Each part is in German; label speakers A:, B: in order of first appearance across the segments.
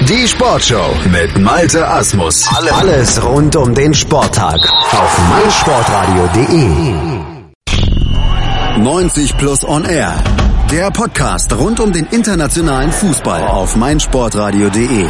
A: Die Sportshow mit Malte Asmus. Alles rund um den Sporttag auf meinsportradio.de. 90 Plus on Air. Der Podcast rund um den internationalen Fußball auf meinsportradio.de.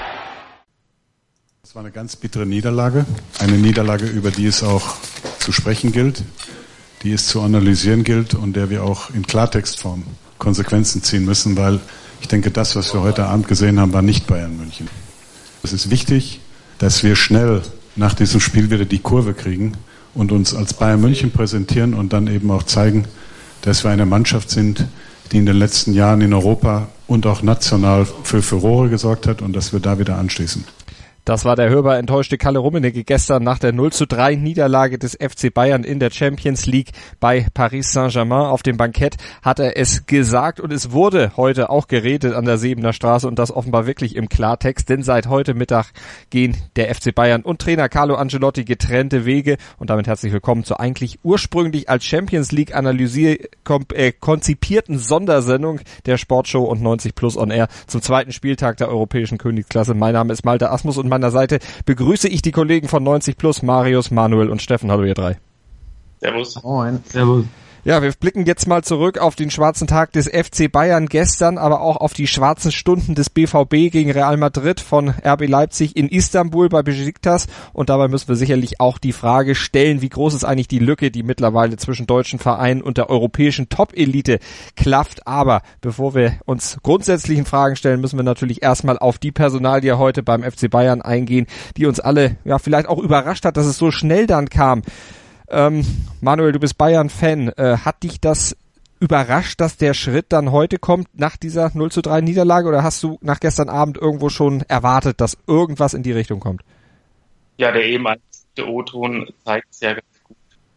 B: Es war eine ganz bittere Niederlage. Eine Niederlage, über die es auch zu sprechen gilt, die es zu analysieren gilt und der wir auch in Klartextform Konsequenzen ziehen müssen, weil ich denke, das, was wir heute Abend gesehen haben, war nicht Bayern München. Es ist wichtig, dass wir schnell nach diesem Spiel wieder die Kurve kriegen und uns als Bayern München präsentieren und dann eben auch zeigen, dass wir eine Mannschaft sind, die in den letzten Jahren in Europa und auch national für Furore gesorgt hat und dass wir da wieder anschließen.
C: Das war der hörbar enttäuschte Kalle Rummenigge gestern nach der 0:3 Niederlage des FC Bayern in der Champions League bei Paris Saint-Germain. Auf dem Bankett hat er es gesagt und es wurde heute auch geredet an der Sebener Straße und das offenbar wirklich im Klartext, denn seit heute Mittag gehen der FC Bayern und Trainer Carlo Ancelotti getrennte Wege und damit herzlich willkommen zur eigentlich ursprünglich als Champions League konzipierten Sondersendung der Sportshow und 90 Plus on Air zum zweiten Spieltag der europäischen Königsklasse. mein Name ist Malte Asmus und meiner Seite begrüße ich die Kollegen von 90 Plus, Marius, Manuel und Steffen. Hallo ihr drei.
D: Servus.
E: Moin. Servus.
C: Ja, wir blicken jetzt mal zurück auf den schwarzen Tag des FC Bayern gestern, aber auch auf die schwarzen Stunden des BVB gegen Real Madrid, von RB Leipzig in Istanbul bei Besiktas. Und dabei müssen wir sicherlich auch die Frage stellen, wie groß ist eigentlich die Lücke, die mittlerweile zwischen deutschen Vereinen und der europäischen Top-Elite klafft. Aber bevor wir uns grundsätzlichen Fragen stellen, müssen wir natürlich erstmal auf die Personalie heute beim FC Bayern eingehen, die uns alle ja vielleicht auch überrascht hat, dass es so schnell dann kam. Manuel, du bist Bayern-Fan. Hat dich das überrascht, dass der Schritt dann heute kommt nach dieser 0:3 Niederlage oder hast du nach gestern Abend irgendwo schon erwartet, dass irgendwas in die Richtung kommt?
D: Ja, der eben eingesetzte O-Ton zeigt es ja ganz gut.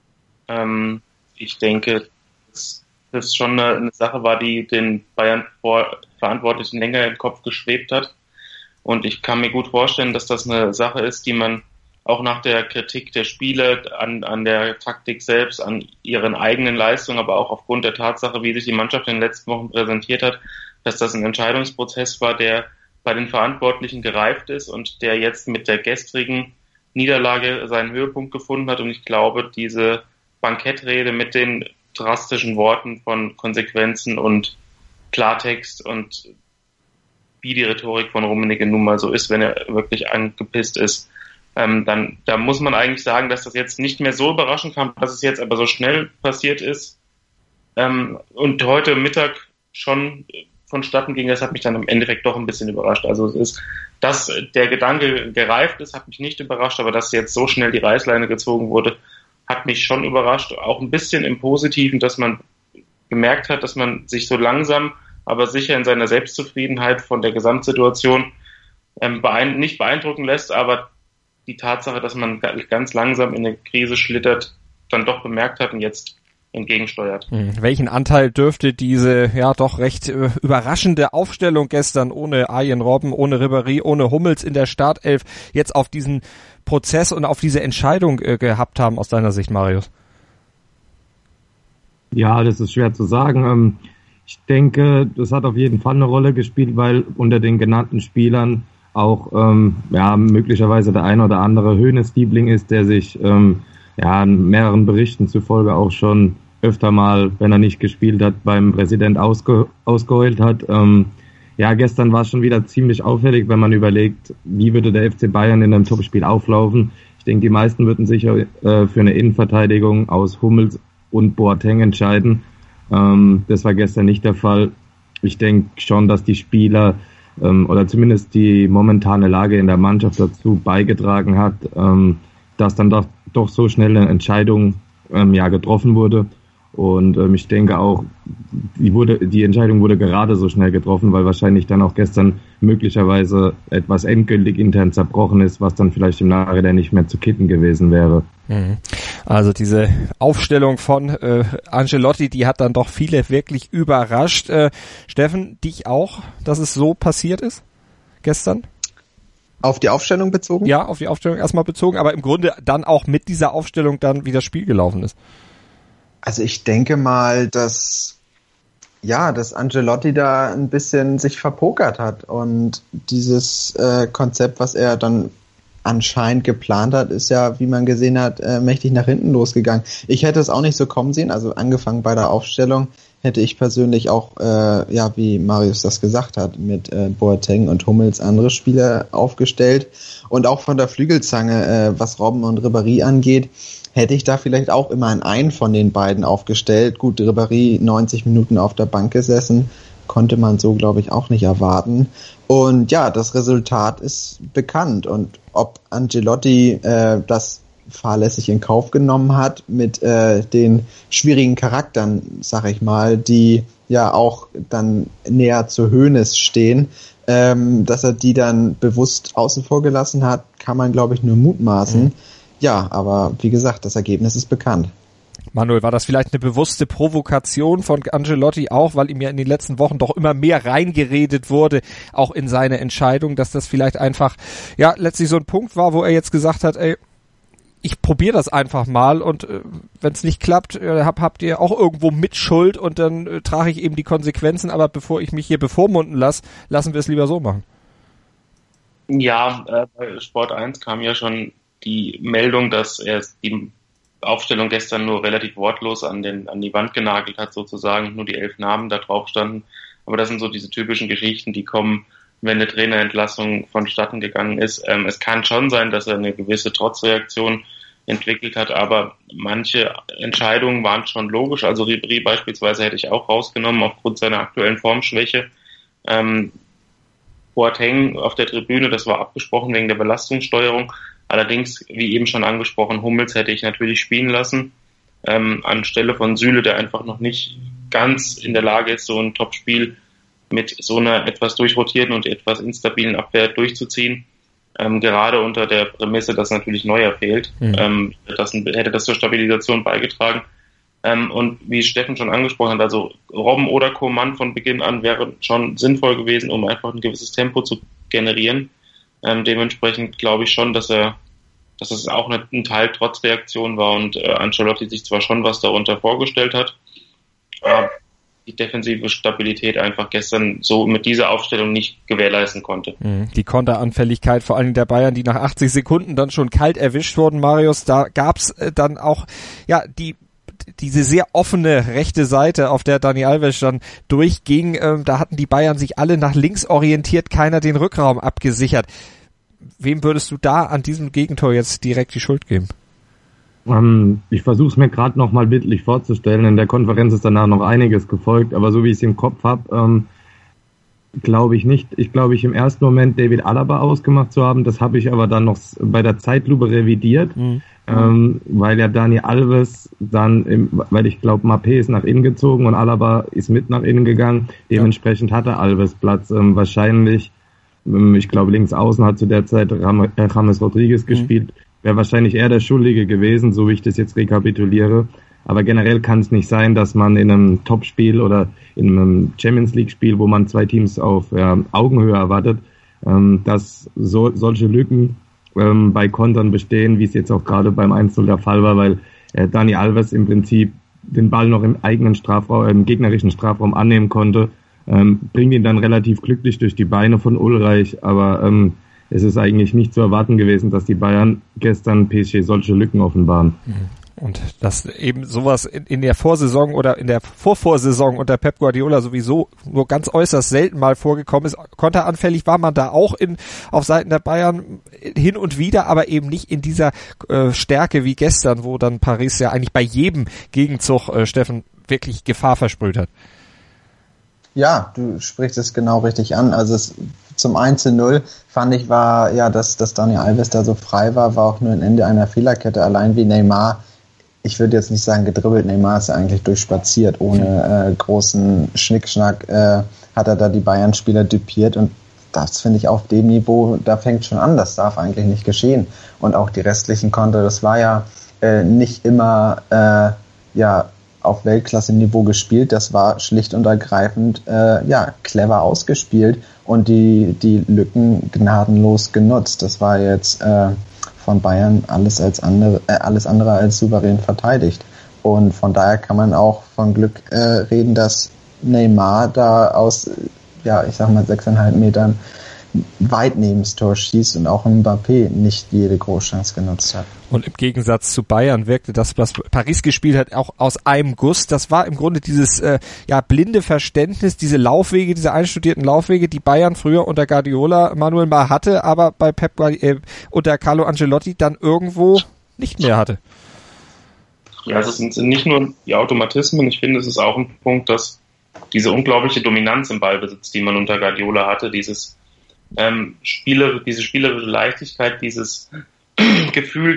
D: Ich denke, dass das schon eine Sache war, die den Bayern-Verantwortlichen länger im Kopf geschwebt hat. Und ich kann mir gut vorstellen, dass das eine Sache ist, die man auch nach der Kritik der Spieler an der Taktik selbst, an ihren eigenen Leistungen, aber auch aufgrund der Tatsache, wie sich die Mannschaft in den letzten Wochen präsentiert hat, dass das ein Entscheidungsprozess war, der bei den Verantwortlichen gereift ist und der jetzt mit der gestrigen Niederlage seinen Höhepunkt gefunden hat. Und ich glaube, diese Bankettrede mit den drastischen Worten von Konsequenzen und Klartext und wie die Rhetorik von Rummenigge nun mal so ist, wenn er wirklich angepisst ist, dann da muss man eigentlich sagen, dass das jetzt nicht mehr so überraschend kam, dass es jetzt aber so schnell passiert ist und heute Mittag schon vonstatten ging. Das hat mich dann im Endeffekt doch ein bisschen überrascht. Also es ist, dass der Gedanke gereift ist, hat mich nicht überrascht, aber dass jetzt so schnell die Reißleine gezogen wurde, hat mich schon überrascht. Auch ein bisschen im Positiven, dass man gemerkt hat, dass man sich so langsam, aber sicher in seiner Selbstzufriedenheit von der Gesamtsituation nicht beeindrucken lässt, aber die Tatsache, dass man ganz langsam in eine Krise schlittert, dann doch bemerkt hat und jetzt entgegensteuert.
C: Welchen Anteil dürfte diese ja doch recht überraschende Aufstellung gestern ohne Arjen Robben, ohne Ribéry, ohne Hummels in der Startelf jetzt auf diesen Prozess und auf diese Entscheidung gehabt haben aus deiner Sicht, Marius?
E: Ja, das ist schwer zu sagen. Ich denke, das hat auf jeden Fall eine Rolle gespielt, weil unter den genannten Spielern auch möglicherweise der ein oder andere Hoeneß-Liebling ist, der sich in mehreren Berichten zufolge auch schon öfter mal, wenn er nicht gespielt hat, beim Präsident ausgeheult hat. Gestern war es schon wieder ziemlich auffällig, wenn man überlegt, wie würde der FC Bayern in einem Topspiel auflaufen. Ich denke, die meisten würden sicher für eine Innenverteidigung aus Hummels und Boateng entscheiden. Das war gestern nicht der Fall. Ich denke schon, dass die Spieler oder zumindest die momentane Lage in der Mannschaft dazu beigetragen hat, dass dann doch so schnell eine Entscheidung getroffen wurde. Und ich denke auch, die Entscheidung wurde gerade so schnell getroffen, weil wahrscheinlich dann auch gestern möglicherweise etwas endgültig intern zerbrochen ist, was dann vielleicht im Nachhinein nicht mehr zu kitten gewesen wäre.
C: Also diese Aufstellung von Ancelotti, die hat dann doch viele wirklich überrascht. Steffen, dich auch, dass es so passiert ist gestern?
F: Auf die Aufstellung bezogen?
C: Ja, auf die Aufstellung erstmal bezogen, aber im Grunde dann auch mit dieser Aufstellung dann, wie das Spiel gelaufen ist.
F: Also ich denke mal, dass Ja, dass Ancelotti da ein bisschen sich verpokert hat und dieses Konzept, was er dann anscheinend geplant hat, ist ja, wie man gesehen hat, mächtig nach hinten losgegangen. Ich hätte es auch nicht so kommen sehen, also angefangen bei der Aufstellung hätte ich persönlich auch, wie Marius das gesagt hat, mit Boateng und Hummels andere Spieler aufgestellt und auch von der Flügelzange, was Robben und Ribéry angeht, hätte ich da vielleicht auch immer einen von den beiden aufgestellt. Gut, Ribéry 90 Minuten auf der Bank gesessen, konnte man so, glaube ich, auch nicht erwarten. Und ja, das Resultat ist bekannt. Und ob Ancelotti das fahrlässig in Kauf genommen hat mit den schwierigen Charakteren, sag ich mal, die ja auch dann näher zu Hoeneß stehen, dass er die dann bewusst außen vor gelassen hat, kann man, glaube ich, nur mutmaßen. Ja, aber wie gesagt, das Ergebnis ist bekannt.
C: Manuel, war das vielleicht eine bewusste Provokation von Ancelotti auch, weil ihm ja in den letzten Wochen doch immer mehr reingeredet wurde, auch in seine Entscheidung, dass das vielleicht einfach, ja, letztlich so ein Punkt war, wo er jetzt gesagt hat, ey, ich probiere das einfach mal und wenn es nicht klappt, habt ihr auch irgendwo Mitschuld und dann trage ich eben die Konsequenzen, aber bevor ich mich hier bevormunden lassen wir es lieber so machen.
D: Ja, bei Sport 1 kam ja schon die Meldung, dass er die Aufstellung gestern nur relativ wortlos an die Wand genagelt hat, sozusagen, nur die 11 Namen da drauf standen. Aber das sind so diese typischen Geschichten, die kommen, wenn eine Trainerentlassung vonstatten gegangen ist. Es kann schon sein, dass er eine gewisse Trotzreaktion entwickelt hat, aber manche Entscheidungen waren schon logisch. Also Ribéry beispielsweise hätte ich auch rausgenommen aufgrund seiner aktuellen Formschwäche. Boateng auf der Tribüne, das war abgesprochen wegen der Belastungssteuerung. Allerdings, wie eben schon angesprochen, Hummels hätte ich natürlich spielen lassen, anstelle von Süle, der einfach noch nicht ganz in der Lage ist, so ein Top-Spiel mit so einer etwas durchrotierten und etwas instabilen Abwehr durchzuziehen. Gerade unter der Prämisse, dass natürlich Neuer fehlt, hätte das zur Stabilisation beigetragen. Und wie Steffen schon angesprochen hat, also Robben oder Coman von Beginn an wäre schon sinnvoll gewesen, um einfach ein gewisses Tempo zu generieren. Dementsprechend glaube ich schon, dass es auch ein Teil Trotzreaktion war und Ancelotti sich zwar schon was darunter vorgestellt hat, aber die defensive Stabilität einfach gestern so mit dieser Aufstellung nicht gewährleisten konnte.
C: Die Konteranfälligkeit vor allem der Bayern, die nach 80 Sekunden dann schon kalt erwischt wurden, Marius, da gab's dann auch diese sehr offene rechte Seite, auf der Dani Alves dann durchging, da hatten die Bayern sich alle nach links orientiert, keiner den Rückraum abgesichert. Wem würdest du da an diesem Gegentor jetzt direkt die Schuld geben?
E: Ich versuche es mir gerade noch mal bildlich vorzustellen. In der Konferenz ist danach noch einiges gefolgt, aber so wie ich es im Kopf habe, glaube ich nicht. Ich glaube, im ersten Moment David Alaba ausgemacht zu haben. Das habe ich aber dann noch bei der Zeitlupe revidiert, weil ja Dani Alves dann, weil ich glaube, Mbappé ist nach innen gezogen und Alaba ist mit nach innen gegangen. Dementsprechend hatte Alves Platz. Wahrscheinlich, ich glaube, links außen hat zu der Zeit James Rodriguez gespielt. Wäre wahrscheinlich eher der Schuldige gewesen, so wie ich das jetzt rekapituliere. Aber generell kann es nicht sein, dass man in einem Topspiel oder in einem Champions-League-Spiel, wo man zwei Teams auf Augenhöhe erwartet, dass solche Lücken bei Kontern bestehen, wie es jetzt auch gerade beim 1-0 der Fall war, weil Dani Alves im Prinzip den Ball noch im eigenen Strafraum, im gegnerischen Strafraum annehmen konnte, bringt ihn dann relativ glücklich durch die Beine von Ulreich, aber es ist eigentlich nicht zu erwarten gewesen, dass die Bayern gestern PSG solche Lücken offenbaren.
C: Und dass eben sowas in der Vorsaison oder in der Vorvorsaison unter Pep Guardiola sowieso nur ganz äußerst selten mal vorgekommen ist. Konteranfällig war man da auch auf Seiten der Bayern hin und wieder, aber eben nicht in dieser Stärke wie gestern, wo dann Paris ja eigentlich bei jedem Gegenzug, Steffen, wirklich Gefahr versprüht hat.
F: Ja, du sprichst es genau richtig an. Also zum 1:0 fand ich war, ja, dass Dani Alves da so frei war auch nur ein Ende einer Fehlerkette. Allein wie Neymar, ich würde jetzt nicht sagen gedribbelt, Neymar ist ja eigentlich durchspaziert, ohne großen Schnickschnack hat er da die Bayern-Spieler düpiert und das finde ich auf dem Niveau, da fängt schon an, das darf eigentlich nicht geschehen. Und auch die restlichen Konter, das war ja nicht immer auf Weltklasse-Niveau gespielt, das war schlicht und ergreifend clever ausgespielt und die Lücken gnadenlos genutzt. Das war jetzt von Bayern alles andere als souverän verteidigt. Und von daher kann man auch von Glück reden, dass Neymar da aus, ja, ich sag mal 6,5 Metern weit neben das Tor schießt und auch Mbappé nicht jede Großchance genutzt hat.
C: Und im Gegensatz zu Bayern wirkte das, was Paris gespielt hat, auch aus einem Guss. Das war im Grunde dieses blinde Verständnis, diese Laufwege, diese einstudierten Laufwege, die Bayern früher unter Guardiola Manuel mal hatte, aber bei unter Carlo Ancelotti dann irgendwo nicht mehr hatte.
D: Ja, es sind nicht nur die Automatismen, ich finde, es ist auch ein Punkt, dass diese unglaubliche Dominanz im Ballbesitz, die man unter Guardiola hatte, diese spielerische Leichtigkeit, dieses Gefühl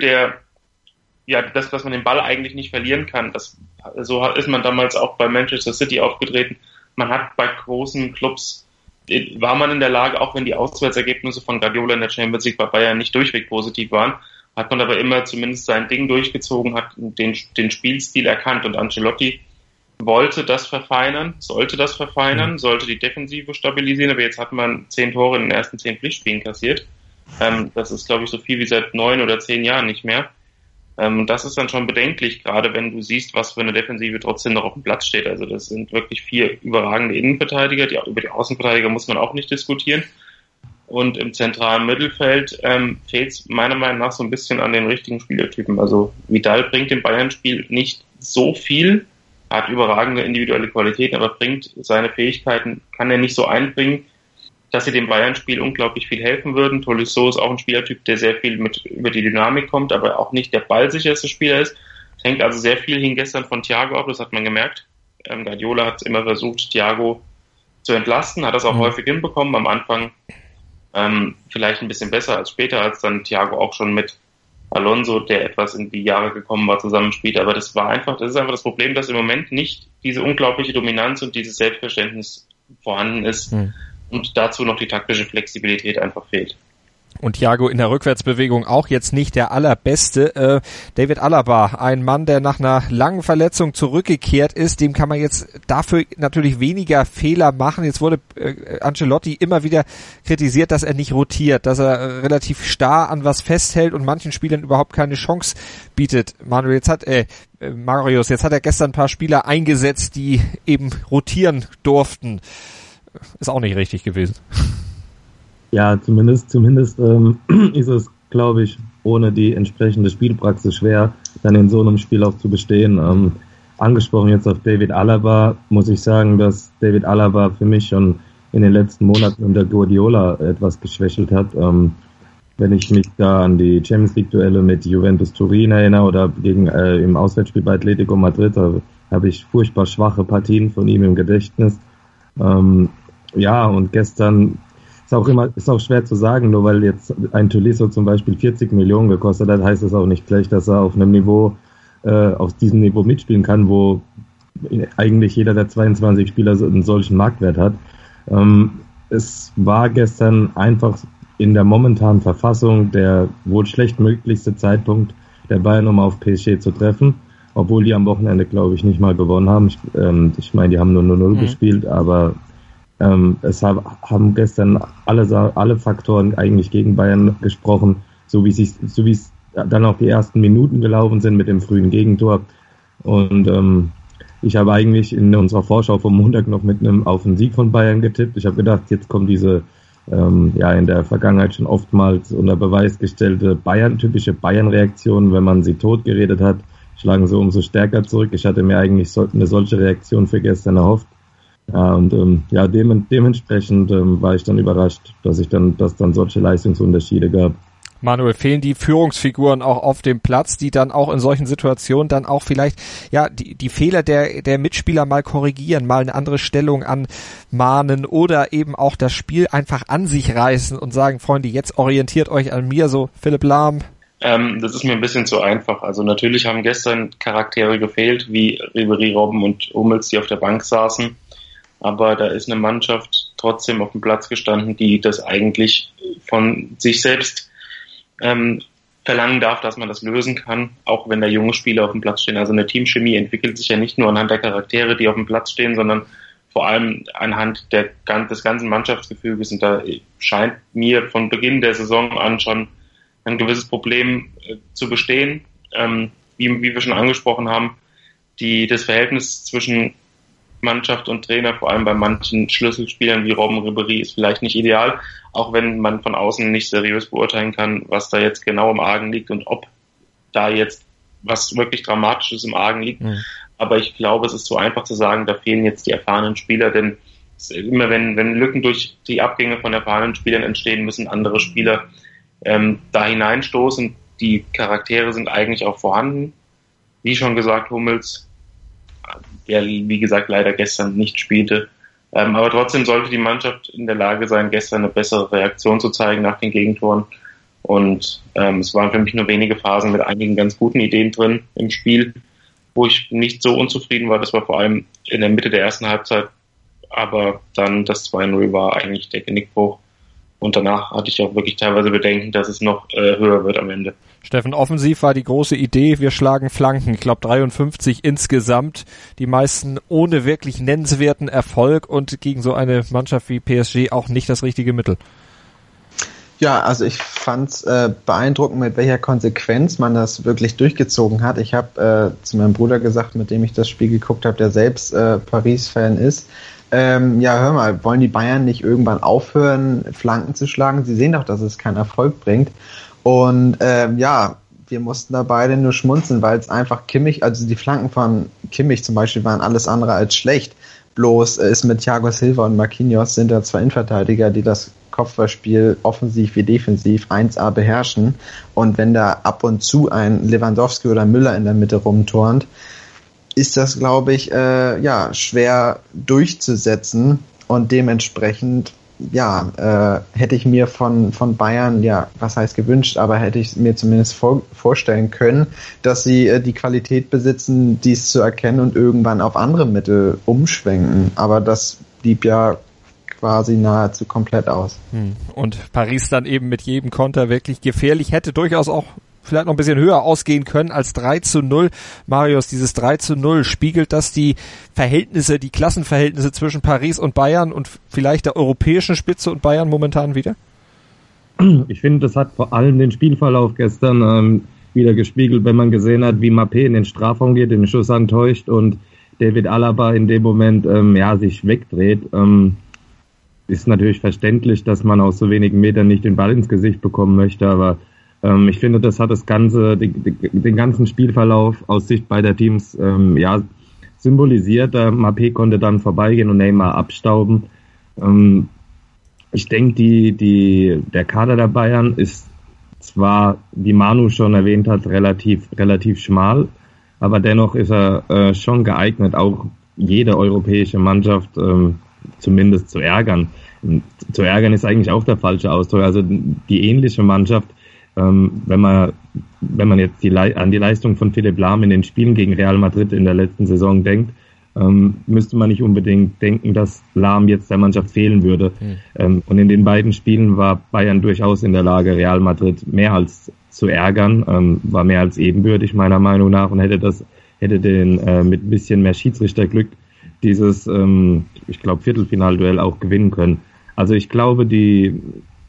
D: das, dass man den Ball eigentlich nicht verlieren kann, so ist man damals auch bei Manchester City aufgetreten. Man hat bei großen Clubs, war man in der Lage, auch wenn die Auswärtsergebnisse von Guardiola in der Champions League bei Bayern nicht durchweg positiv waren, hat man aber immer zumindest sein Ding durchgezogen, hat den Spielstil erkannt und Ancelotti sollte das verfeinern, sollte die Defensive stabilisieren, aber jetzt hat man 10 Tore in den ersten 10 Pflichtspielen kassiert. Das ist, glaube ich, so viel wie seit 9 oder 10 Jahren nicht mehr. Und das ist dann schon bedenklich, gerade wenn du siehst, was für eine Defensive trotzdem noch auf dem Platz steht. Also das sind wirklich 4 überragende Innenverteidiger, über die Außenverteidiger muss man auch nicht diskutieren. Und im zentralen Mittelfeld fehlt es meiner Meinung nach so ein bisschen an den richtigen Spielertypen. Also Vidal bringt im Bayern-Spiel nicht so viel, hat überragende individuelle Qualitäten, aber bringt seine Fähigkeiten, kann er nicht so einbringen, dass sie dem Bayern-Spiel unglaublich viel helfen würden. Tolisso ist auch ein Spielertyp, der sehr viel über die Dynamik kommt, aber auch nicht der ballsicherste Spieler ist. Es hängt also sehr viel gestern von Thiago ab, das hat man gemerkt. Guardiola hat immer versucht, Thiago zu entlasten, hat das auch häufig hinbekommen. Am Anfang vielleicht ein bisschen besser als später, als dann Thiago auch schon mit Alonso, der etwas in die Jahre gekommen war, zusammenspielt. Aber das ist einfach das Problem, dass im Moment nicht diese unglaubliche Dominanz und dieses Selbstverständnis vorhanden ist und dazu noch die taktische Flexibilität einfach fehlt.
C: Und Thiago in der Rückwärtsbewegung auch jetzt nicht der allerbeste. David Alaba, ein Mann, der nach einer langen Verletzung zurückgekehrt ist, dem kann man jetzt dafür natürlich weniger Fehler machen. Jetzt wurde Ancelotti immer wieder kritisiert, dass er nicht rotiert, dass er relativ starr an was festhält und manchen Spielern überhaupt keine Chance bietet. Marius, jetzt hat er gestern ein paar Spieler eingesetzt, die eben rotieren durften. Ist auch nicht richtig gewesen.
E: Ja, zumindest ist es, glaube ich, ohne die entsprechende Spielpraxis schwer, dann in so einem Spiel auch zu bestehen. Angesprochen jetzt auf David Alaba, muss ich sagen, dass David Alaba für mich schon in den letzten Monaten unter Guardiola etwas geschwächelt hat. Wenn ich mich da an die Champions League Duelle mit Juventus Turin erinnere oder im Auswärtsspiel bei Atletico Madrid, habe ich furchtbar schwache Partien von ihm im Gedächtnis. Und gestern ist auch schwer zu sagen, nur weil jetzt ein Tolisso zum Beispiel 40 Millionen gekostet hat, heißt das auch nicht gleich, dass er auf diesem Niveau mitspielen kann, wo eigentlich jeder der 22 Spieler einen solchen Marktwert hat. Es war gestern einfach in der momentanen Verfassung der wohl schlechtmöglichste Zeitpunkt der Bayern, um auf PSG zu treffen, obwohl die am Wochenende, glaube ich, nicht mal gewonnen haben. Ich meine, die haben nur 0-0 gespielt, aber es haben gestern alle Faktoren eigentlich gegen Bayern gesprochen, so wie es dann auch die ersten Minuten gelaufen sind mit dem frühen Gegentor. Und ich habe eigentlich in unserer Vorschau vom Montag noch auf einen Sieg von Bayern getippt. Ich habe gedacht, jetzt kommt diese in der Vergangenheit schon oftmals unter Beweis gestellte typische Bayern-Reaktion, wenn man sie totgeredet hat, schlagen sie umso stärker zurück. Ich hatte mir eigentlich eine solche Reaktion für gestern erhofft. Dementsprechend war ich dann überrascht, dass dann solche Leistungsunterschiede gab.
C: Manuel, fehlen die Führungsfiguren auch auf dem Platz, die dann auch in solchen Situationen dann auch vielleicht die Fehler der Mitspieler mal korrigieren, mal eine andere Stellung anmahnen oder eben auch das Spiel einfach an sich reißen und sagen, Freunde, jetzt orientiert euch an mir, so Philipp Lahm.
D: Das ist mir ein bisschen zu einfach. Also natürlich haben gestern Charaktere gefehlt, wie Ribéry, Robben und Hummels, die auf der Bank saßen. Aber da ist eine Mannschaft trotzdem auf dem Platz gestanden, die das eigentlich von sich selbst verlangen darf, dass man das lösen kann, auch wenn da junge Spieler auf dem Platz stehen. Also eine Teamchemie entwickelt sich ja nicht nur anhand der Charaktere, die auf dem Platz stehen, sondern vor allem anhand des ganzen Mannschaftsgefüges. Und da scheint mir von Beginn der Saison an schon ein gewisses Problem zu bestehen, wie wir schon angesprochen haben. Das Verhältnis zwischen Mannschaft und Trainer, vor allem bei manchen Schlüsselspielern wie Robben Ribéry, ist vielleicht nicht ideal, auch wenn man von außen nicht seriös beurteilen kann, was da jetzt genau im Argen liegt und ob da jetzt was wirklich Dramatisches im Argen liegt. Mhm. Aber ich glaube, es ist so einfach zu sagen, da fehlen jetzt die erfahrenen Spieler, denn immer wenn Lücken durch die Abgänge von erfahrenen Spielern entstehen, müssen andere Spieler da hineinstoßen. Die Charaktere sind eigentlich auch vorhanden. Wie schon gesagt, Hummels, der wie gesagt leider gestern nicht spielte. Aber trotzdem sollte die Mannschaft in der Lage sein, gestern eine bessere Reaktion zu zeigen nach den Gegentoren. Und es waren für mich nur wenige Phasen mit einigen ganz guten Ideen drin im Spiel, wo ich nicht so unzufrieden war. Das war vor allem in der Mitte der ersten Halbzeit. Aber dann das 2-0 war eigentlich der Genickbruch. Und danach hatte ich auch wirklich teilweise Bedenken, dass es noch höher wird am Ende.
C: Steffen, offensiv war die große Idee, wir schlagen Flanken. Ich glaube 53 insgesamt, die meisten ohne wirklich nennenswerten Erfolg und gegen so eine Mannschaft wie PSG auch nicht das richtige Mittel.
F: Ja, also ich fand's beeindruckend, mit welcher Konsequenz man das wirklich durchgezogen hat. Ich habe zu meinem Bruder gesagt, mit dem ich das Spiel geguckt habe, der selbst Paris-Fan ist, ja, hör mal, wollen die Bayern nicht irgendwann aufhören, Flanken zu schlagen? Sie sehen doch, dass es keinen Erfolg bringt. Und ja, wir mussten da beide nur schmunzeln, weil es einfach Kimmich, also die Flanken von Kimmich zum Beispiel waren alles andere als schlecht. Bloß ist mit Thiago Silva und Marquinhos sind da zwei Innenverteidiger, die das Kopfballspiel offensiv wie defensiv 1A beherrschen. Und wenn da ab und zu ein Lewandowski oder Müller in der Mitte rumturnt, ist das, glaube ich, ja, schwer durchzusetzen. Und dementsprechend, ja, hätte ich mir von Bayern, ja, was heißt gewünscht, aber hätte ich mir zumindest vorstellen können, dass sie die Qualität besitzen, dies zu erkennen und irgendwann auf andere Mittel umschwenken. Aber das blieb ja quasi nahezu komplett aus.
C: Und Paris dann eben mit jedem Konter wirklich gefährlich, hätte durchaus auch vielleicht noch ein bisschen höher ausgehen können als 3-0. Marius, dieses 3-0, spiegelt das die Verhältnisse, die Klassenverhältnisse zwischen Paris und Bayern und vielleicht der europäischen Spitze und Bayern momentan wieder?
E: Ich finde, das hat vor allem den Spielverlauf gestern wieder gespiegelt, wenn man gesehen hat, wie Mbappé in den Strafraum geht, den Schuss antäuscht und David Alaba in dem Moment ja, sich wegdreht. Ist natürlich verständlich, dass man aus so wenigen Metern nicht den Ball ins Gesicht bekommen möchte, aber ich finde, das hat das Ganze, den ganzen Spielverlauf aus Sicht beider Teams ja, symbolisiert. Mbappé konnte dann vorbeigehen und Neymar abstauben. Ich denke, der Kader der Bayern ist zwar, wie Manu schon erwähnt hat, relativ schmal, aber dennoch ist er schon geeignet, auch jede europäische Mannschaft zumindest zu ärgern. Zu ärgern ist eigentlich auch der falsche Ausdruck. Also die ähnliche Mannschaft, wenn man jetzt an die Leistung von Philipp Lahm in den Spielen gegen Real Madrid in der letzten Saison denkt, müsste man nicht unbedingt denken, dass Lahm jetzt der Mannschaft fehlen würde. Und in den beiden Spielen war Bayern durchaus in der Lage, Real Madrid mehr als zu ärgern, war mehr als ebenbürtig meiner Meinung nach und hätte den mit ein bisschen mehr Schiedsrichterglück dieses, ich glaube, Viertelfinalduell auch gewinnen können. Also ich glaube, die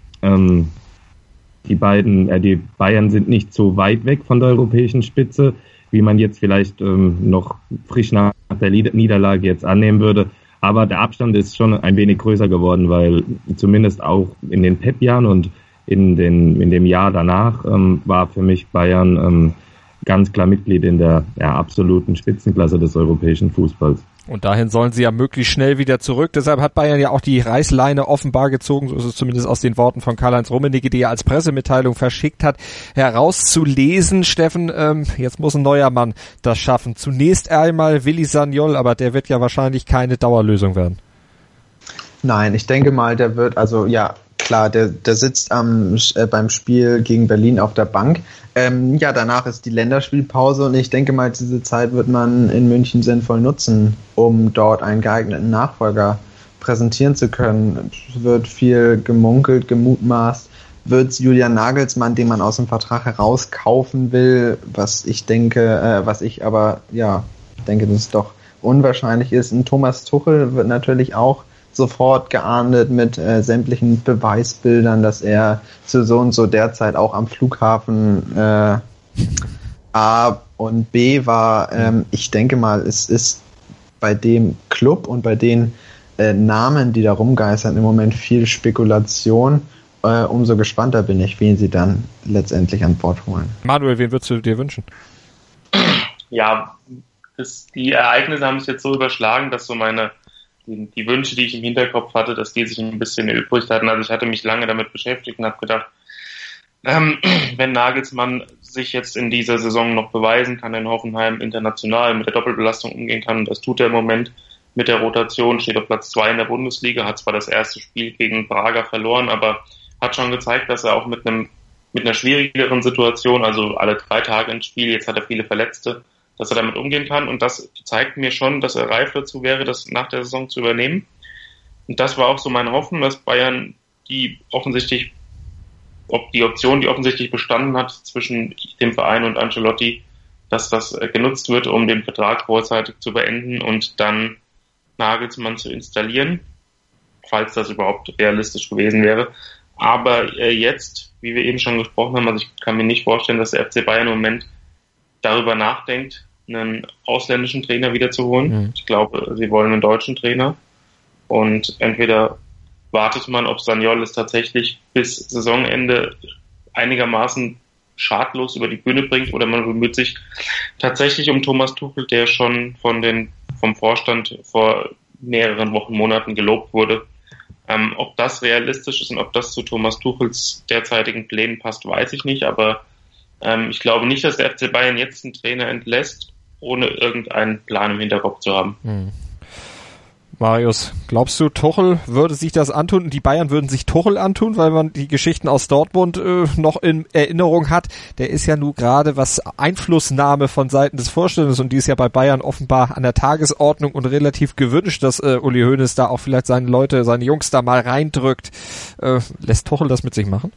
E: Bayern sind nicht so weit weg von der europäischen Spitze, wie man jetzt vielleicht noch frisch nach der Niederlage jetzt annehmen würde. Aber der Abstand ist schon ein wenig größer geworden, weil zumindest auch in den Pep-Jahren und in dem Jahr danach war für mich Bayern ganz klar Mitglied in der absoluten Spitzenklasse des europäischen Fußballs.
C: Und dahin sollen sie ja möglichst schnell wieder zurück. Deshalb hat Bayern ja auch die Reißleine offenbar gezogen, so ist es zumindest aus den Worten von Karl-Heinz Rummenigge, die er als Pressemitteilung verschickt hat, herauszulesen. Steffen, jetzt muss ein neuer Mann das schaffen. Zunächst einmal Willi Sagnol, aber der wird ja wahrscheinlich keine Dauerlösung werden.
F: Nein, ich denke mal, der wird, also ja, klar, der sitzt beim Spiel gegen Berlin auf der Bank. Ja, danach ist die Länderspielpause und ich denke mal, diese Zeit wird man in München sinnvoll nutzen, um dort einen geeigneten Nachfolger präsentieren zu können. Es wird viel gemunkelt, gemutmaßt. Wird Julian Nagelsmann, den man aus dem Vertrag herauskaufen will, was ich denke, denke, dass es doch unwahrscheinlich ist. Und Thomas Tuchel wird natürlich auch sofort geahndet mit sämtlichen Beweisbildern, dass er zu so und so derzeit auch am Flughafen A und B war. Ich denke mal, es ist bei dem Club und bei den Namen, die da rumgeistern, im Moment viel Spekulation. Umso gespannter bin ich, wen sie dann letztendlich an Bord holen.
C: Manuel, wen würdest du dir wünschen?
D: Ja, die Ereignisse haben sich jetzt so überschlagen, dass so die Wünsche, die ich im Hinterkopf hatte, dass die sich ein bisschen erübrigt hatten. Also ich hatte mich lange damit beschäftigt und habe gedacht, wenn Nagelsmann sich jetzt in dieser Saison noch beweisen kann, in Hoffenheim international mit der Doppelbelastung umgehen kann, und das tut er im Moment mit der Rotation, steht auf Platz 2 in der Bundesliga, hat zwar das erste Spiel gegen Braga verloren, aber hat schon gezeigt, dass er auch mit einer schwierigeren Situation, also alle 3 Tage ins Spiel, jetzt hat er viele Verletzte, dass er damit umgehen kann, und das zeigt mir schon, dass er reif dazu wäre, das nach der Saison zu übernehmen. Und das war auch so meine Hoffnung, dass Bayern die offensichtlich bestanden hat zwischen dem Verein und Ancelotti, dass das genutzt wird, um den Vertrag vorzeitig zu beenden und dann Nagelsmann zu installieren, falls das überhaupt realistisch gewesen wäre. Aber jetzt, wie wir eben schon gesprochen haben, also ich kann mir nicht vorstellen, dass der FC Bayern im Moment darüber nachdenkt, einen ausländischen Trainer wieder zu holen. Mhm. Ich glaube, sie wollen einen deutschen Trainer. Und entweder wartet man, ob Sagnol es tatsächlich bis Saisonende einigermaßen schadlos über die Bühne bringt, oder man bemüht sich tatsächlich um Thomas Tuchel, der schon vom Vorstand vor mehreren Wochen, Monaten gelobt wurde. Ob das realistisch ist und ob das zu Thomas Tuchels derzeitigen Plänen passt, weiß ich nicht, aber ich glaube nicht, dass der FC Bayern jetzt einen Trainer entlässt, ohne irgendeinen Plan im Hinterkopf zu haben.
C: Marius, glaubst du, Tuchel würde sich das antun und die Bayern würden sich Tuchel antun, weil man die Geschichten aus Dortmund noch in Erinnerung hat? Der ist ja nun gerade, was Einflussnahme von Seiten des Vorstandes, und die ist ja bei Bayern offenbar an der Tagesordnung und relativ gewünscht, dass Uli Hoeneß da auch vielleicht seine Jungs da mal reindrückt. Lässt Tuchel das mit sich machen?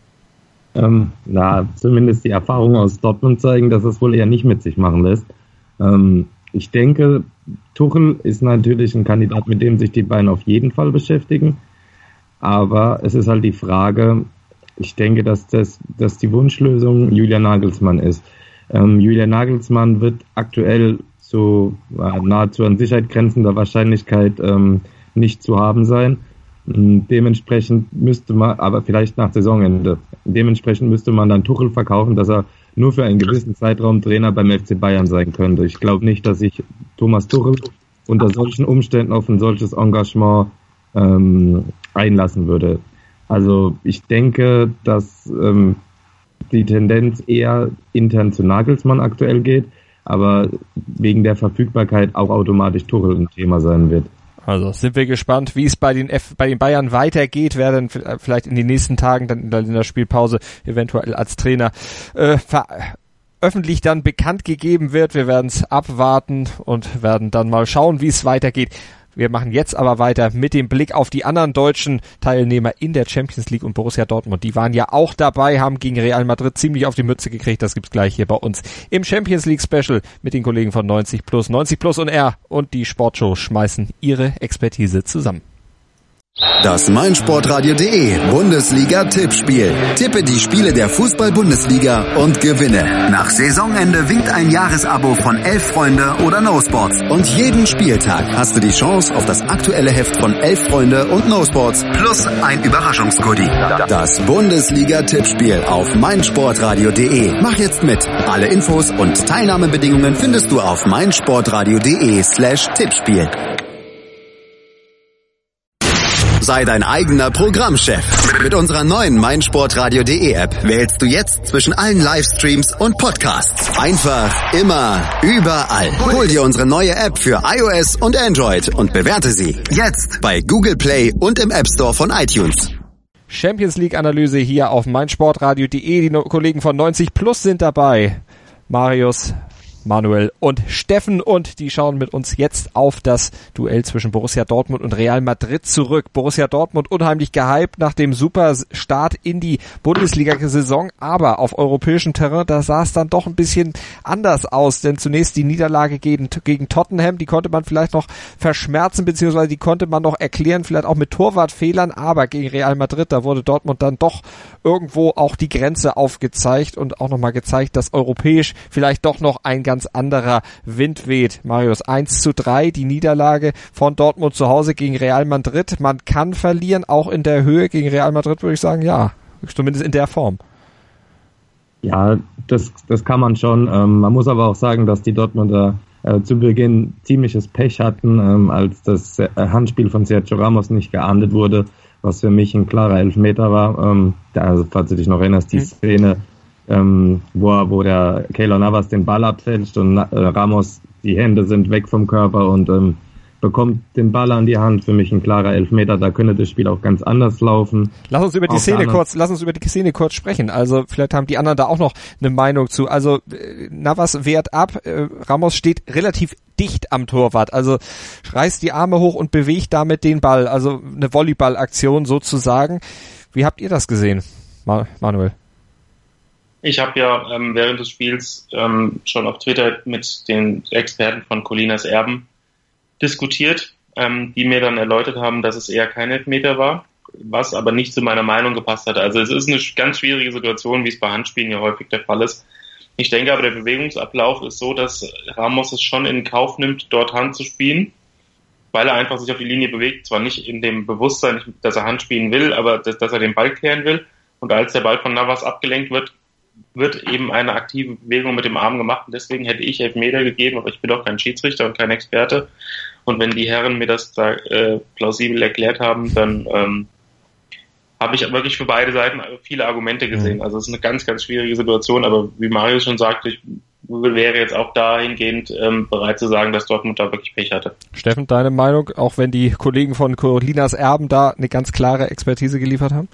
E: Zumindest die Erfahrungen aus Dortmund zeigen, dass es wohl eher nicht mit sich machen lässt. Ich denke, Tuchel ist natürlich ein Kandidat, mit dem sich die Bayern auf jeden Fall beschäftigen. Aber es ist halt die Frage, ich denke, dass die Wunschlösung Julian Nagelsmann ist. Julian Nagelsmann wird aktuell zu nahezu an Sicherheit grenzender Wahrscheinlichkeit nicht zu haben sein. Dementsprechend müsste man, aber vielleicht nach Saisonende, müsste man dann Tuchel verkaufen, dass er nur für einen gewissen Zeitraum Trainer beim FC Bayern sein könnte. Ich glaube nicht, dass sich Thomas Tuchel unter solchen Umständen auf ein solches Engagement einlassen würde. Also ich denke, dass die Tendenz eher intern zu Nagelsmann aktuell geht, aber wegen der Verfügbarkeit auch automatisch Tuchel ein Thema sein wird.
C: Also sind wir gespannt, wie es bei den Bayern weitergeht, wer dann vielleicht in den nächsten Tagen dann in der Länderspielpause eventuell als Trainer öffentlich dann bekannt gegeben wird. Wir werden es abwarten und werden dann mal schauen, wie es weitergeht. Wir machen jetzt aber weiter mit dem Blick auf die anderen deutschen Teilnehmer in der Champions League und Borussia Dortmund. Die waren ja auch dabei, haben gegen Real Madrid ziemlich auf die Mütze gekriegt. Das gibt's gleich hier bei uns im Champions League Special mit den Kollegen von 90 Plus. 90 Plus und R und die Sportshow schmeißen ihre Expertise zusammen.
A: Das meinsportradio.de Bundesliga-Tippspiel. Tippe die Spiele der Fußball-Bundesliga und gewinne. Nach Saisonende winkt ein Jahresabo von 11 Freunde oder No Sports. Und jeden Spieltag hast du die Chance auf das aktuelle Heft von 11 Freunde und No Sports plus ein Überraschungsgoodie. Das Bundesliga-Tippspiel auf meinsportradio.de. Mach jetzt mit. Alle Infos und Teilnahmebedingungen findest du auf meinsportradio.de/Tippspiel. Sei dein eigener Programmchef. Mit unserer neuen meinsportradio.de App wählst du jetzt zwischen allen Livestreams und Podcasts. Einfach, immer, überall. Hol dir unsere neue App für iOS und Android und bewerte sie jetzt bei Google Play und im App Store von iTunes.
C: Champions League Analyse hier auf meinsportradio.de. Die Kollegen von 90 Plus sind dabei. Marius, Manuel und Steffen, und die schauen mit uns jetzt auf das Duell zwischen Borussia Dortmund und Real Madrid zurück. Borussia Dortmund unheimlich gehypt nach dem super Start in die Bundesliga-Saison, aber auf europäischem Terrain, da sah es dann doch ein bisschen anders aus, denn zunächst die Niederlage gegen Tottenham, die konnte man vielleicht noch verschmerzen, beziehungsweise die konnte man noch erklären, vielleicht auch mit Torwartfehlern, aber gegen Real Madrid, da wurde Dortmund dann doch irgendwo auch die Grenze aufgezeigt und auch nochmal gezeigt, dass europäisch vielleicht doch noch ein ganz ganz anderer Wind weht. Marius, 1:3, die Niederlage von Dortmund zu Hause gegen Real Madrid. Man kann verlieren, auch in der Höhe gegen Real Madrid, würde ich sagen, ja. Zumindest in der Form.
E: Ja, das kann man schon. Man muss aber auch sagen, dass die Dortmunder zu Beginn ziemliches Pech hatten, als das Handspiel von Sergio Ramos nicht geahndet wurde, was für mich ein klarer Elfmeter war. Also, falls du dich noch erinnerst, die Szene, wo der Keylor Navas den Ball abfälscht und Ramos, die Hände sind weg vom Körper und bekommt den Ball an die Hand, für mich ein klarer Elfmeter, da könnte das Spiel auch ganz anders laufen.
C: Lass uns über die Szene kurz sprechen. Also vielleicht haben die anderen da auch noch eine Meinung zu. Also Navas wehrt ab, Ramos steht relativ dicht am Torwart, also reißt die Arme hoch und bewegt damit den Ball, also eine Volleyball-Aktion sozusagen. Wie habt ihr das gesehen, Manuel?
D: Ich habe ja während des Spiels schon auf Twitter mit den Experten von Colinas Erben diskutiert, die mir dann erläutert haben, dass es eher kein Elfmeter war, was aber nicht zu meiner Meinung gepasst hat. Also es ist eine ganz schwierige Situation, wie es bei Handspielen ja häufig der Fall ist. Ich denke aber, der Bewegungsablauf ist so, dass Ramos es schon in Kauf nimmt, dort Hand zu spielen, weil er einfach sich auf die Linie bewegt, zwar nicht in dem Bewusstsein, dass er Hand spielen will, aber dass er den Ball klären will. Und als der Ball von Navas abgelenkt wird eben eine aktive Bewegung mit dem Arm gemacht und deswegen hätte ich Elfmeter gegeben, aber ich bin doch kein Schiedsrichter und kein Experte. Und wenn die Herren mir das da plausibel erklärt haben, dann habe ich wirklich für beide Seiten viele Argumente gesehen. Also es ist eine ganz, ganz schwierige Situation, aber wie Marius schon sagte, ich wäre jetzt auch dahingehend bereit zu sagen, dass Dortmund da wirklich Pech hatte.
C: Steffen, deine Meinung, auch wenn die Kollegen von Colinas Erben da eine ganz klare Expertise geliefert haben?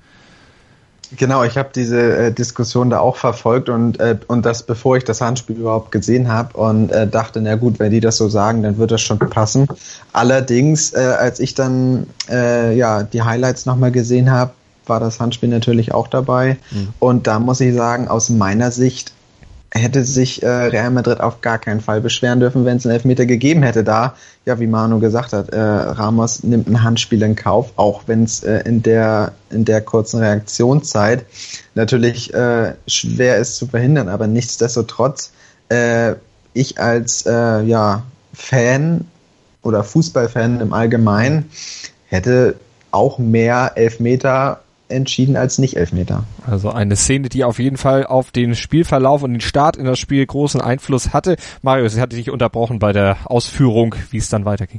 F: Genau, ich habe diese Diskussion da auch verfolgt und das bevor ich das Handspiel überhaupt gesehen habe und dachte, na gut, wenn die das so sagen, dann wird das schon passen. Allerdings, als ich dann die Highlights nochmal gesehen habe, war das Handspiel natürlich auch dabei. Und da muss ich sagen, aus meiner Sicht hätte sich Real Madrid auf gar keinen Fall beschweren dürfen, wenn es einen Elfmeter gegeben hätte. Da, ja, wie Manu gesagt hat, Ramos nimmt ein Handspiel in Kauf, auch wenn es in der kurzen Reaktionszeit natürlich schwer ist zu verhindern. Aber nichtsdestotrotz, ich als Fan oder Fußballfan im Allgemeinen hätte auch mehr Elfmeter entschieden als nicht Elfmeter.
C: Also eine Szene, die auf jeden Fall auf den Spielverlauf und den Start in das Spiel großen Einfluss hatte. Marius, ich hatte dich unterbrochen bei der Ausführung, wie es dann weiterging.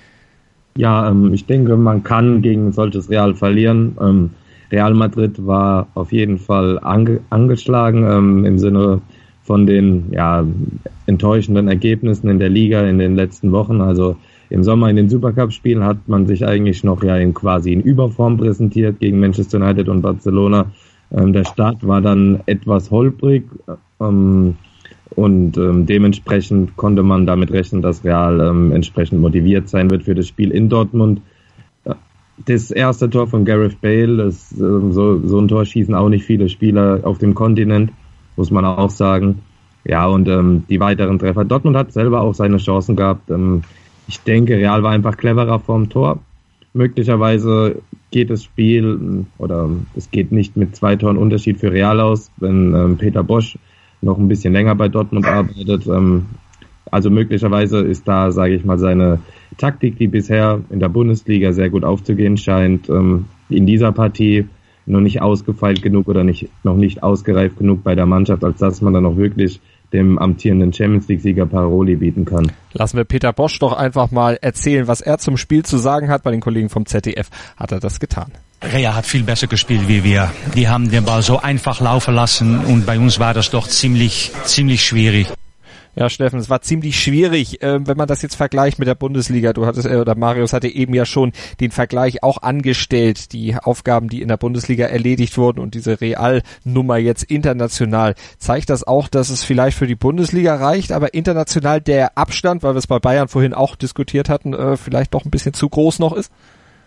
E: Ja, ich denke, man kann gegen solches Real verlieren. Real Madrid war auf jeden Fall angeschlagen im Sinne von den enttäuschenden Ergebnissen in der Liga in den letzten Wochen. Also im Sommer in den Supercup-Spielen hat man sich eigentlich noch quasi in Überform präsentiert gegen Manchester United und Barcelona. Der Start war dann etwas holprig und dementsprechend konnte man damit rechnen, dass Real entsprechend motiviert sein wird für das Spiel in Dortmund. Das erste Tor von Gareth Bale, so ein Tor schießen auch nicht viele Spieler auf dem Kontinent, muss man auch sagen. Ja, und die weiteren Treffer. Dortmund hat selber auch seine Chancen gehabt. Ich denke, Real war einfach cleverer vorm Tor. Möglicherweise geht das Spiel oder es geht nicht mit 2 Toren Unterschied für Real aus, wenn Peter Bosz noch ein bisschen länger bei Dortmund arbeitet. Also möglicherweise ist da, sage ich mal, seine Taktik, die bisher in der Bundesliga sehr gut aufzugehen scheint, in dieser Partie noch nicht ausgefeilt genug oder noch nicht ausgereift genug bei der Mannschaft, als dass man dann auch wirklich dem amtierenden Champions-League-Sieger Paroli bieten kann.
C: Lassen wir Peter Bosz doch einfach mal erzählen, was er zum Spiel zu sagen hat. Bei den Kollegen vom ZDF hat er das getan.
G: Real hat viel besser gespielt wie wir. Die haben den Ball so einfach laufen lassen und bei uns war das doch ziemlich schwierig.
C: Ja, Steffen, es war ziemlich schwierig, wenn man das jetzt vergleicht mit der Bundesliga. Du hattest, oder Marius hatte eben ja schon den Vergleich auch angestellt, die Aufgaben, die in der Bundesliga erledigt wurden und diese Real-Nummer jetzt international. Zeigt das auch, dass es vielleicht für die Bundesliga reicht, aber international der Abstand, weil wir es bei Bayern vorhin auch diskutiert hatten, vielleicht doch ein bisschen zu groß noch ist?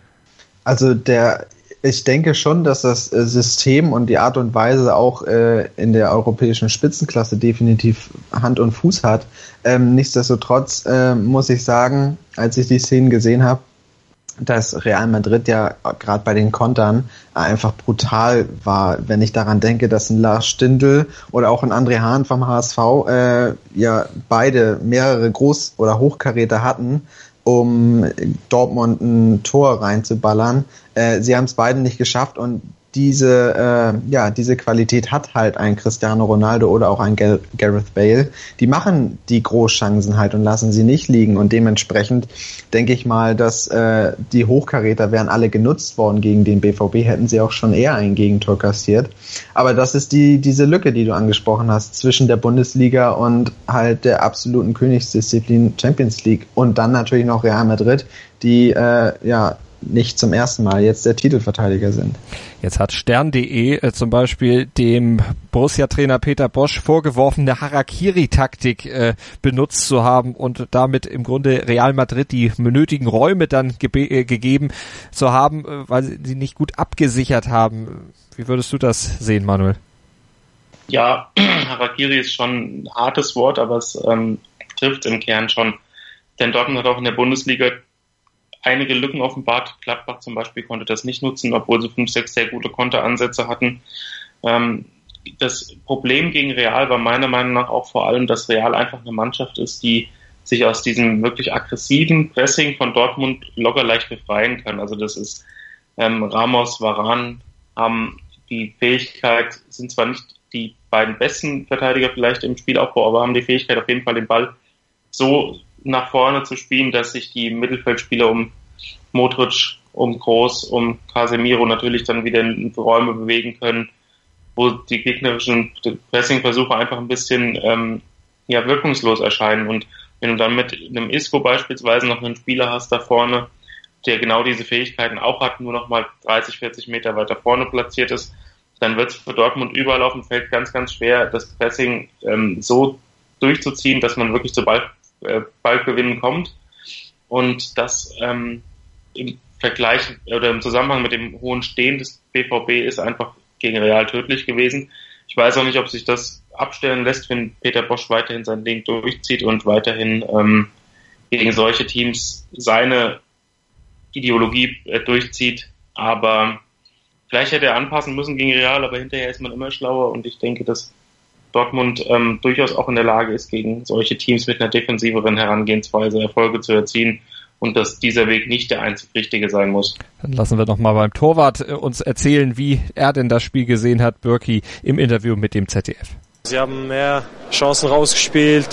F: Also ich denke schon, dass das System und die Art und Weise auch in der europäischen Spitzenklasse definitiv Hand und Fuß hat. Nichtsdestotrotz muss ich sagen, als ich die Szenen gesehen habe, dass Real Madrid ja gerade bei den Kontern einfach brutal war. Wenn ich daran denke, dass ein Lars Stindl oder auch ein André Hahn vom HSV ja beide mehrere Groß- oder Hochkaräter hatten, um Dortmund ein Tor reinzuballern. Sie haben es beide nicht geschafft und diese Qualität hat halt ein Cristiano Ronaldo oder auch ein Gareth Bale. Die machen die Großchancen halt und lassen sie nicht liegen und dementsprechend denke ich mal, dass die Hochkaräter wären alle genutzt worden gegen den BVB, hätten sie auch schon eher ein Gegentor kassiert. Aber das ist diese Lücke, die du angesprochen hast, zwischen der Bundesliga und halt der absoluten Königsdisziplin Champions League und dann natürlich noch Real Madrid, die nicht zum ersten Mal jetzt der Titelverteidiger sind.
C: Jetzt hat Stern.de zum Beispiel dem Borussia-Trainer Peter Bosz vorgeworfen, eine Harakiri-Taktik benutzt zu haben und damit im Grunde Real Madrid die nötigen Räume dann gegeben zu haben, weil sie nicht gut abgesichert haben. Wie würdest du das sehen, Manuel?
D: Ja, Harakiri ist schon ein hartes Wort, aber es trifft im Kern schon. Denn Dortmund hat auch in der Bundesliga einige Lücken offenbart. Gladbach zum Beispiel konnte das nicht nutzen, obwohl sie 5-6 sehr gute Konteransätze hatten. Das Problem gegen Real war meiner Meinung nach auch vor allem, dass Real einfach eine Mannschaft ist, die sich aus diesem wirklich aggressiven Pressing von Dortmund locker leicht befreien kann. Also das ist Ramos, Varane haben die Fähigkeit, sind zwar nicht die beiden besten Verteidiger vielleicht im Spielaufbau, aber haben die Fähigkeit auf jeden Fall den Ball so nach vorne zu spielen, dass sich die Mittelfeldspieler um Modric, um Kroos, um Casemiro natürlich dann wieder in Räume bewegen können, wo die gegnerischen Pressing-Versuche einfach ein bisschen wirkungslos erscheinen. Und wenn du dann mit einem Isco beispielsweise noch einen Spieler hast da vorne, der genau diese Fähigkeiten auch hat, nur noch mal 30, 40 Meter weiter vorne platziert ist, dann wird es für Dortmund überall auf dem Feld ganz, ganz schwer, das Pressing so durchzuziehen, dass man wirklich zur Ballgewinnen kommt. Und das im Vergleich oder im Zusammenhang mit dem hohen Stehen des BVB ist einfach gegen Real tödlich gewesen. Ich weiß auch nicht, ob sich das abstellen lässt, wenn Peter Bosz weiterhin sein Ding durchzieht und weiterhin gegen solche Teams seine Ideologie durchzieht. Aber vielleicht hätte er anpassen müssen gegen Real, aber hinterher ist man immer schlauer und ich denke, dass Dortmund durchaus auch in der Lage ist, gegen solche Teams mit einer defensiveren Herangehensweise Erfolge zu erzielen und dass dieser Weg nicht der einzig richtige sein muss.
C: Dann lassen wir noch mal beim Torwart uns erzählen, wie er denn das Spiel gesehen hat, Bürki, im Interview mit dem ZDF.
H: Sie haben mehr Chancen rausgespielt,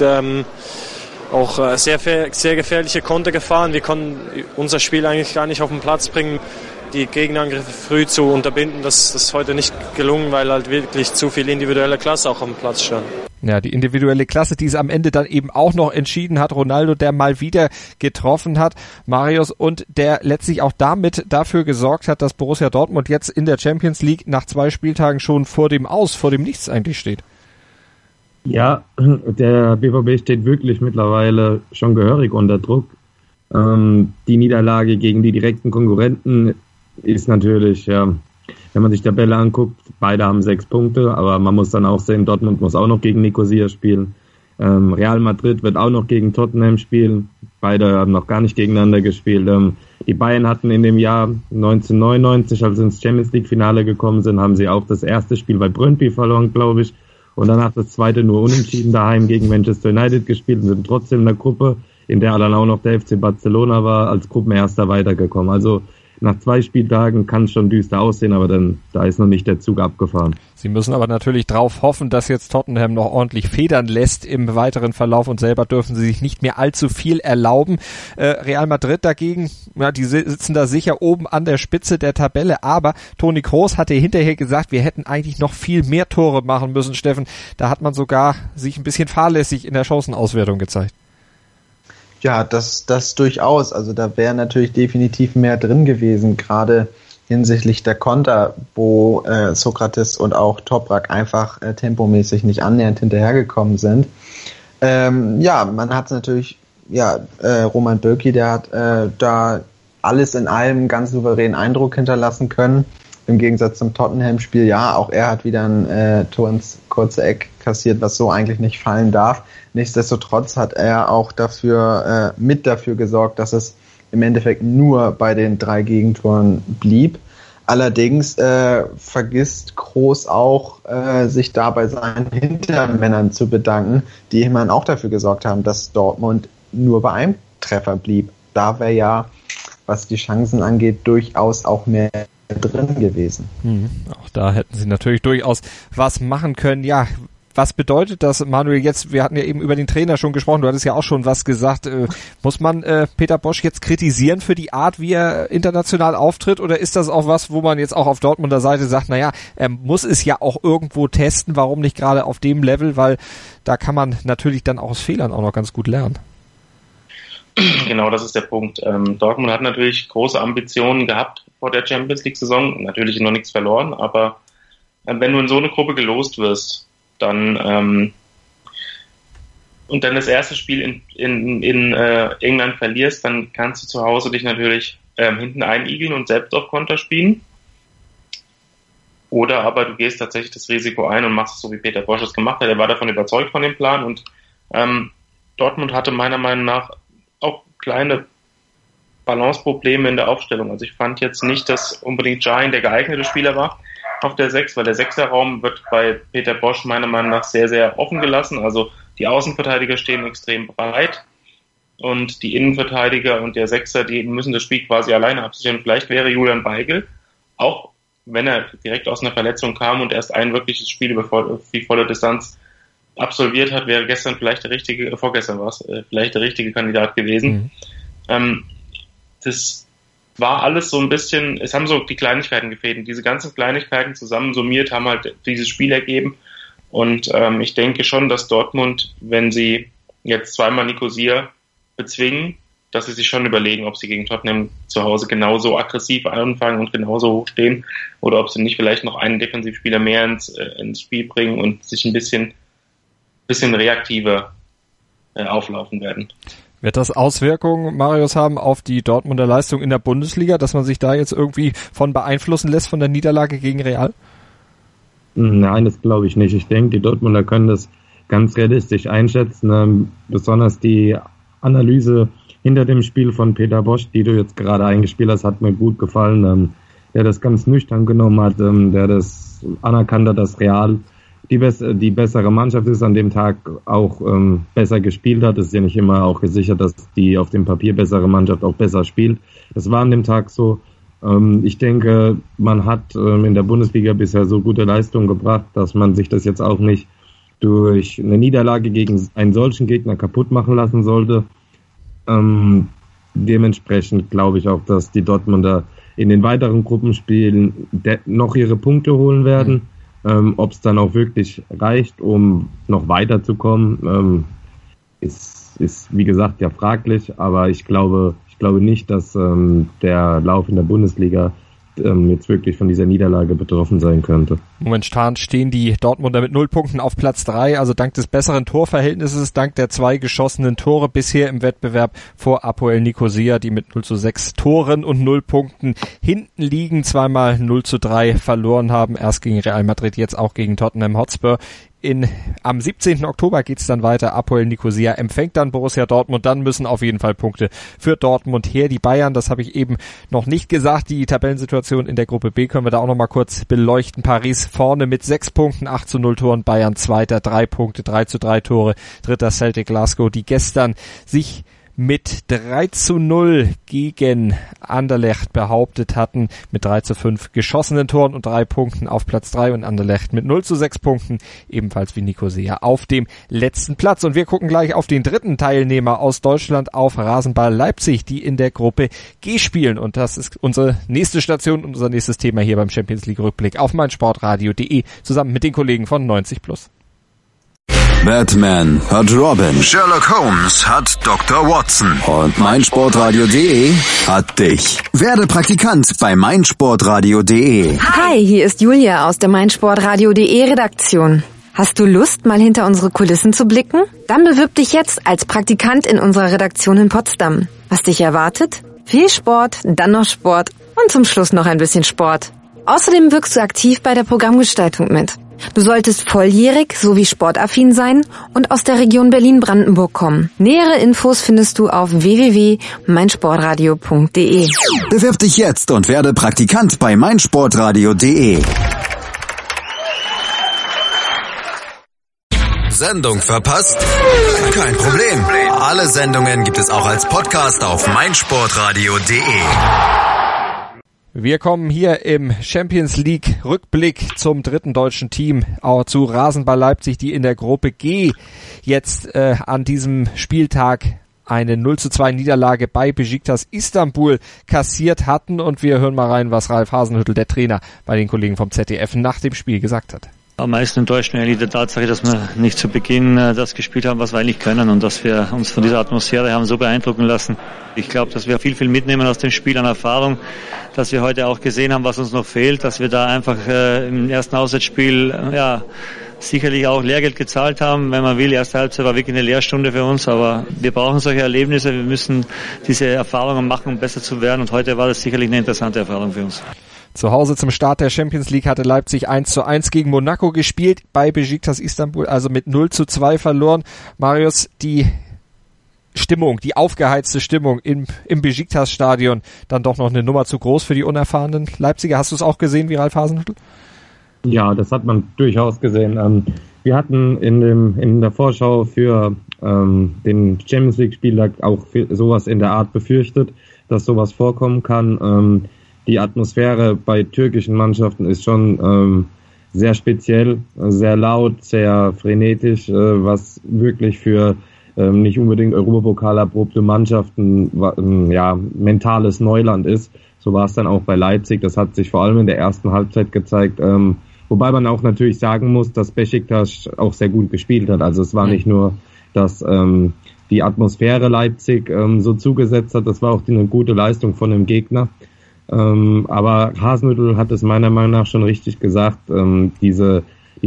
H: auch sehr gefährliche Konter gefahren. Wir konnten unser Spiel eigentlich gar nicht auf den Platz bringen. Die Gegnerangriffe früh zu unterbinden, das ist heute nicht gelungen, weil halt wirklich zu viel individuelle Klasse auch am Platz stand.
C: Ja, die individuelle Klasse, die es am Ende dann eben auch noch entschieden hat. Ronaldo, der mal wieder getroffen hat, Marius, und der letztlich auch damit dafür gesorgt hat, dass Borussia Dortmund jetzt in der Champions League nach 2 Spieltagen schon vor dem Nichts eigentlich steht.
E: Ja, der BVB steht wirklich mittlerweile schon gehörig unter Druck. Die Niederlage gegen die direkten Konkurrenten ist natürlich, ja, wenn man sich die Tabelle anguckt, beide haben 6 Punkte, aber man muss dann auch sehen, Dortmund muss auch noch gegen Nicosia spielen. Real Madrid wird auch noch gegen Tottenham spielen. Beide haben noch gar nicht gegeneinander gespielt. Die Bayern hatten in dem Jahr 1999, als sie ins Champions League Finale gekommen sind, haben sie auch das erste Spiel bei Brøndby verloren, glaube ich. Und danach das zweite nur unentschieden daheim gegen Manchester United gespielt und sind trotzdem in der Gruppe, in der dann auch noch der FC Barcelona war, als Gruppenerster weitergekommen. Also nach 2 Spieltagen kann es schon düster aussehen, aber da ist noch nicht der Zug abgefahren.
C: Sie müssen aber natürlich drauf hoffen, dass jetzt Tottenham noch ordentlich federn lässt im weiteren Verlauf und selber dürfen sie sich nicht mehr allzu viel erlauben. Real Madrid dagegen, ja, die sitzen da sicher oben an der Spitze der Tabelle, aber Toni Kroos hatte hinterher gesagt, wir hätten eigentlich noch viel mehr Tore machen müssen, Steffen. Da hat man sogar sich ein bisschen fahrlässig in der Chancenauswertung gezeigt.
F: Ja, das durchaus. Also da wäre natürlich definitiv mehr drin gewesen, gerade hinsichtlich der Konter, wo Sokrates und auch Toprak einfach tempomäßig nicht annähernd hinterhergekommen sind. Man hat es natürlich, Roman Bürki, der hat da alles in allem einen ganz souveränen Eindruck hinterlassen können. Im Gegensatz zum Tottenham-Spiel, ja, auch er hat wieder ein Tor ins kurze Eck kassiert, was so eigentlich nicht fallen darf. Nichtsdestotrotz hat er auch dafür gesorgt, dass es im Endeffekt nur bei den 3 Gegentoren blieb. Allerdings vergisst Kroos auch, sich da bei seinen Hintermännern zu bedanken, die immerhin auch dafür gesorgt haben, dass Dortmund nur bei einem Treffer blieb. Da wäre ja, was die Chancen angeht, durchaus auch mehr drin gewesen.
C: Auch da hätten sie natürlich durchaus was machen können. Ja, was bedeutet das, Manuel, jetzt, wir hatten ja eben über den Trainer schon gesprochen, du hattest ja auch schon was gesagt, muss man Peter Bosz jetzt kritisieren für die Art, wie er international auftritt, oder ist das auch was, wo man jetzt auch auf Dortmunder Seite sagt, naja, er muss es ja auch irgendwo testen, warum nicht gerade auf dem Level, weil da kann man natürlich dann auch aus Fehlern auch noch ganz gut lernen.
D: Genau, das ist der Punkt. Dortmund hat natürlich große Ambitionen gehabt vor der Champions-League-Saison, natürlich noch nichts verloren, aber wenn du in so eine Gruppe gelost wirst, dann und dann das erste Spiel in England verlierst, dann kannst du zu Hause dich natürlich hinten einigeln und selbst auf Konter spielen. Oder aber du gehst tatsächlich das Risiko ein und machst es so, wie Peter Bosz es gemacht hat. Er war davon überzeugt von dem Plan und Dortmund hatte meiner Meinung nach auch kleine Balanceprobleme in der Aufstellung. Also ich fand jetzt nicht, dass unbedingt Cain der geeignete Spieler war auf der 6, weil der 6er-Raum wird bei Peter Bosz meiner Meinung nach sehr, sehr offen gelassen. Also die Außenverteidiger stehen extrem breit und die Innenverteidiger und der 6er, die müssen das Spiel quasi alleine absichern. Vielleicht wäre Julian Weigl, auch wenn er direkt aus einer Verletzung kam und erst ein wirkliches Spiel über die volle Distanz absolviert hat, wäre gestern vielleicht vorgestern war es, vielleicht der richtige Kandidat gewesen. Das war alles so ein bisschen, es haben so die Kleinigkeiten gefehlt. Und diese ganzen Kleinigkeiten zusammen summiert haben halt dieses Spiel ergeben. Und ich denke schon, dass Dortmund, wenn sie jetzt zweimal Nicosia bezwingen, dass sie sich schon überlegen, ob sie gegen Tottenham zu Hause genauso aggressiv anfangen und genauso hoch stehen oder ob sie nicht vielleicht noch einen Defensivspieler mehr ins Spiel bringen und sich ein bisschen reaktiver auflaufen werden.
C: Wird das Auswirkungen, Marius, haben auf die Dortmunder Leistung in der Bundesliga, dass man sich da jetzt irgendwie von beeinflussen lässt von der Niederlage gegen Real?
E: Nein, das glaube ich nicht. Ich denke, die Dortmunder können das ganz realistisch einschätzen. Besonders die Analyse hinter dem Spiel von Peter Bosz, die du jetzt gerade eingespielt hast, hat mir gut gefallen. Der das ganz nüchtern genommen hat, der das anerkannt hat, dass Real die bessere Mannschaft ist, an dem Tag auch besser gespielt hat. Es ist ja nicht immer auch gesichert, dass die auf dem Papier bessere Mannschaft auch besser spielt. Das war an dem Tag so. Ich denke, man hat in der Bundesliga bisher so gute Leistungen gebracht, dass man sich das jetzt auch nicht durch eine Niederlage gegen einen solchen Gegner kaputt machen lassen sollte. Dementsprechend glaube ich auch, dass die Dortmunder in den weiteren Gruppenspielen noch ihre Punkte holen werden. Ob es dann auch wirklich reicht, um noch weiterzukommen, ist wie gesagt ja fraglich, aber ich glaube nicht, dass der Lauf in der Bundesliga jetzt wirklich von dieser Niederlage betroffen sein könnte.
C: Momentan stehen die Dortmunder mit 0 Punkten auf Platz 3, also dank des besseren Torverhältnisses, dank der 2 geschossenen Tore bisher im Wettbewerb vor Apoel Nicosia, die mit 0:6 Toren und 0 Punkten hinten liegen, zweimal 0:3 verloren haben, erst gegen Real Madrid, jetzt auch gegen Tottenham Hotspur. Am 17. Oktober geht's dann weiter. Apoel Nicosia empfängt dann Borussia Dortmund. Dann müssen auf jeden Fall Punkte für Dortmund her. Die Bayern, das habe ich eben noch nicht gesagt. Die Tabellensituation in der Gruppe B können wir da auch noch mal kurz beleuchten. Paris vorne mit 6 Punkten, 8:0 Toren. Bayern Zweiter, 3 Punkte, 3:3 Tore. Dritter Celtic Glasgow, die gestern sich mit 3:0 gegen Anderlecht behauptet hatten, mit 3:5 geschossenen Toren und 3 Punkten auf Platz 3 und Anderlecht mit 0:6 Punkten, ebenfalls wie Nicosia, auf dem letzten Platz. Und wir gucken gleich auf den dritten Teilnehmer aus Deutschland, auf Rasenball Leipzig, die in der Gruppe G spielen. Und das ist unsere nächste Station und unser nächstes Thema hier beim Champions League Rückblick auf meinsportradio.de zusammen mit den Kollegen von 90+.
A: Batman hat Robin, Sherlock Holmes hat Dr. Watson und meinsportradio.de hat dich. Werde Praktikant bei meinsportradio.de.
I: Hi, hier ist Julia aus der meinsportradio.de Redaktion. Hast du Lust, mal hinter unsere Kulissen zu blicken? Dann bewirb dich jetzt als Praktikant in unserer Redaktion in Potsdam. Was dich erwartet? Viel Sport, dann noch Sport und zum Schluss noch ein bisschen Sport. Außerdem wirkst du aktiv bei der Programmgestaltung mit. Du solltest volljährig sowie sportaffin sein und aus der Region Berlin-Brandenburg kommen. Nähere Infos findest du auf www.meinsportradio.de.
A: Bewirb dich jetzt und werde Praktikant bei meinsportradio.de. Sendung verpasst? Kein Problem. Alle Sendungen gibt es auch als Podcast auf meinsportradio.de.
C: Wir kommen hier im Champions League Rückblick zum dritten deutschen Team, auch zu Rasenball Leipzig, die in der Gruppe G jetzt an diesem Spieltag eine 0:2 Niederlage bei Besiktas Istanbul kassiert hatten. Und wir hören mal rein, was Ralf Hasenhüttl, der Trainer, bei den Kollegen vom ZDF nach dem Spiel gesagt hat.
J: Am meisten enttäuscht mich eigentlich die Tatsache, dass wir nicht zu Beginn das gespielt haben, was wir eigentlich können, und dass wir uns von dieser Atmosphäre haben so beeindrucken lassen. Ich glaube, dass wir viel mitnehmen aus dem Spiel an Erfahrung, dass wir heute auch gesehen haben, was uns noch fehlt, dass wir da einfach im ersten Auswärtsspiel sicherlich auch Lehrgeld gezahlt haben, wenn man will. Die erste Halbzeit war wirklich eine Lehrstunde für uns, aber wir brauchen solche Erlebnisse, wir müssen diese Erfahrungen machen, um besser zu werden, und heute war das sicherlich eine interessante Erfahrung für uns.
C: Zu Hause zum Start der Champions League hatte Leipzig 1:1 gegen Monaco gespielt, bei Besiktas Istanbul also mit 0:2 verloren. Marius, die Stimmung, die aufgeheizte Stimmung im Besiktas-Stadion, dann doch noch eine Nummer zu groß für die unerfahrenen Leipziger. Hast du es auch gesehen, wie Ralf Hasenhüttl?
E: Ja, das hat man durchaus gesehen. Wir hatten in der Vorschau für den Champions League-Spieltag auch sowas in der Art befürchtet, dass sowas vorkommen kann. Die Atmosphäre bei türkischen Mannschaften ist schon sehr speziell, sehr laut, sehr frenetisch, was wirklich für nicht unbedingt Europapokal erprobte Mannschaften mentales Neuland ist. So war es dann auch bei Leipzig. Das hat sich vor allem in der ersten Halbzeit gezeigt. Wobei man auch natürlich sagen muss, dass Besiktas auch sehr gut gespielt hat. Also es war nicht nur, dass die Atmosphäre Leipzig so zugesetzt hat, das war auch eine gute Leistung von dem Gegner. Aber Hasenhüttl hat es meiner Meinung nach schon richtig gesagt, diese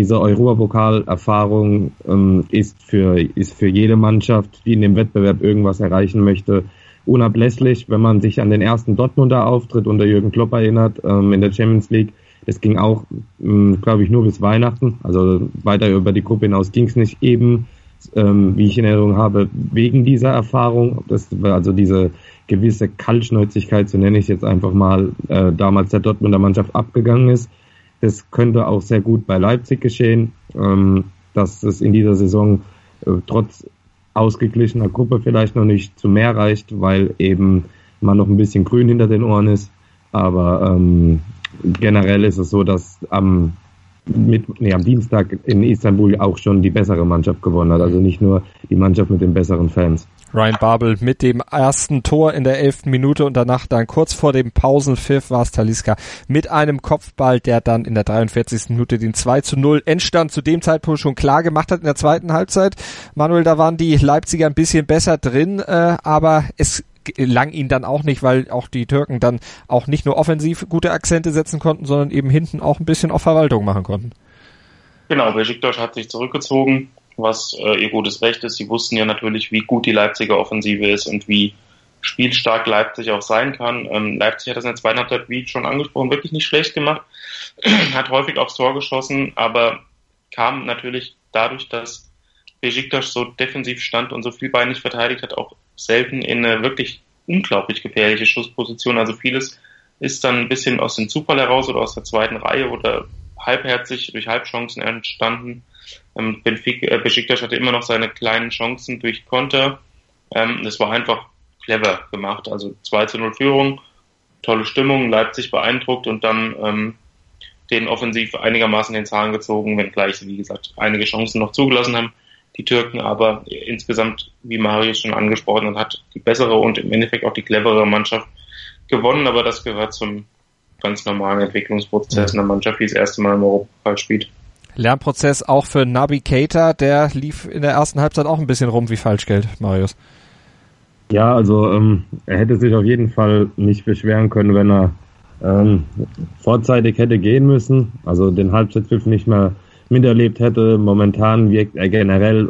E: Europapokal-Erfahrung ist für jede Mannschaft, die in dem Wettbewerb irgendwas erreichen möchte, unablässlich. Wenn man sich an den ersten Dortmunder Auftritt unter Jürgen Klopp erinnert, in der Champions League, das ging auch, glaube ich, nur bis Weihnachten, also weiter über die Gruppe hinaus ging es nicht, eben, wie ich in Erinnerung habe, wegen dieser Erfahrung, das war also diese gewisse Kaltschnäuzigkeit, so nenne ich es jetzt einfach mal, damals der Dortmunder Mannschaft abgegangen ist. Das könnte auch sehr gut bei Leipzig geschehen, dass es in dieser Saison trotz ausgeglichener Gruppe vielleicht noch nicht zu mehr reicht, weil eben man noch ein bisschen grün hinter den Ohren ist. Aber generell ist es so, dass am Dienstag in Istanbul auch schon die bessere Mannschaft gewonnen hat. Also nicht nur die Mannschaft mit den besseren Fans.
C: Ryan Babel mit dem ersten Tor in der 11. Minute und danach dann kurz vor dem Pausenpfiff war es Talisca mit einem Kopfball, der dann in der 43. Minute den 2:0 Endstand zu dem Zeitpunkt schon klar gemacht hat in der zweiten Halbzeit. Manuel, da waren die Leipziger ein bisschen besser drin, aber es lang ihnen dann auch nicht, weil auch die Türken dann auch nicht nur offensiv gute Akzente setzen konnten, sondern eben hinten auch ein bisschen auf Verwaltung machen konnten.
D: Genau, Besiktas hat sich zurückgezogen, was ihr gutes Recht ist. Sie wussten ja natürlich, wie gut die Leipziger Offensive ist und wie spielstark Leipzig auch sein kann. Leipzig hat das in der zweiten Halbzeit, wie schon angesprochen, wirklich nicht schlecht gemacht, hat häufig aufs Tor geschossen, aber kam natürlich dadurch, dass Besiktas so defensiv stand und so vielbeinig verteidigt hat, auch selten in eine wirklich unglaublich gefährliche Schussposition. Also vieles ist dann ein bisschen aus dem Zufall heraus oder aus der zweiten Reihe oder halbherzig durch Halbchancen entstanden. Besiktas hatte immer noch seine kleinen Chancen durch Konter. Das war einfach clever gemacht. Also 2:0 Führung, tolle Stimmung, Leipzig beeindruckt und dann den offensiv einigermaßen den Zahn gezogen, wenngleich sie, wie gesagt, einige Chancen noch zugelassen haben, die Türken, aber insgesamt, wie Marius schon angesprochen hat, die bessere und im Endeffekt auch die clevere Mannschaft gewonnen, aber das gehört zum ganz normalen Entwicklungsprozess einer Mannschaft, die das erste Mal im Europapokal spielt.
C: Lernprozess auch für Naby Keita, der lief in der ersten Halbzeit auch ein bisschen rum wie Falschgeld, Marius.
E: Ja, also er hätte sich auf jeden Fall nicht beschweren können, wenn er vorzeitig hätte gehen müssen, also den Halbzeitpfiff nicht mehr miterlebt hätte. Momentan wirkt er generell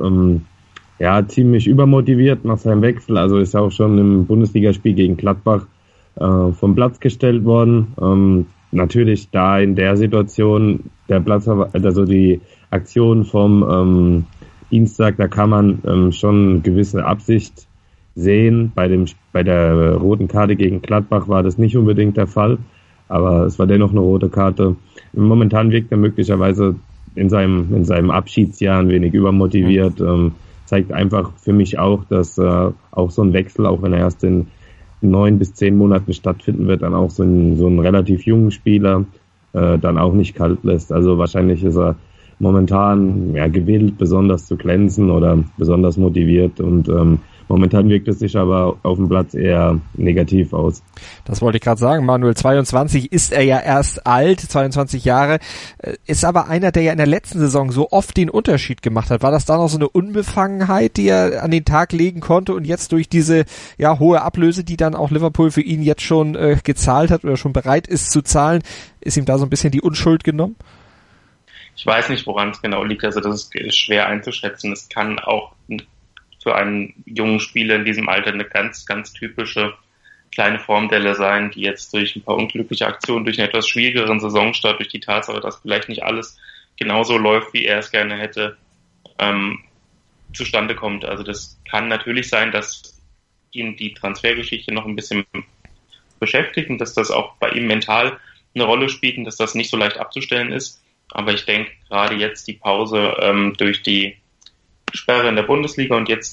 E: ziemlich übermotiviert nach seinem Wechsel, also ist er auch schon im Bundesligaspiel gegen Gladbach vom Platz gestellt worden. Natürlich da in der Situation der Platz, also die Aktion vom Dienstag, da kann man schon eine gewisse Absicht sehen. Bei der roten Karte gegen Gladbach war das nicht unbedingt der Fall, aber es war dennoch eine rote Karte. Momentan wirkt er möglicherweise in seinem Abschiedsjahr ein wenig übermotiviert. Zeigt einfach für mich auch, dass auch so ein Wechsel, auch wenn er erst in 9 bis 10 Monaten stattfinden wird, dann auch so einen relativ jungen Spieler dann auch nicht kalt lässt. Also wahrscheinlich ist er momentan gewillt, besonders zu glänzen oder besonders motiviert, und momentan wirkt es sich aber auf dem Platz eher negativ aus.
C: Das wollte ich gerade sagen, Manuel, 22 ist er ja erst alt, 22 Jahre, ist aber einer, der ja in der letzten Saison so oft den Unterschied gemacht hat. War das da noch so eine Unbefangenheit, die er an den Tag legen konnte, und jetzt durch diese hohe Ablöse, die dann auch Liverpool für ihn jetzt schon gezahlt hat oder schon bereit ist zu zahlen, ist ihm da so ein bisschen die Unschuld genommen?
D: Ich weiß nicht, woran es genau liegt, also das ist schwer einzuschätzen. Es kann auch für einen jungen Spieler in diesem Alter eine ganz, ganz typische kleine Formdelle sein, die jetzt durch ein paar unglückliche Aktionen, durch einen etwas schwierigeren Saisonstart, durch die Tatsache, dass vielleicht nicht alles genauso läuft, wie er es gerne hätte, zustande kommt. Also das kann natürlich sein, dass ihn die Transfergeschichte noch ein bisschen beschäftigt und dass das auch bei ihm mental eine Rolle spielt und dass das nicht so leicht abzustellen ist. Aber ich denke, gerade jetzt die Pause durch die Sperre in der Bundesliga und jetzt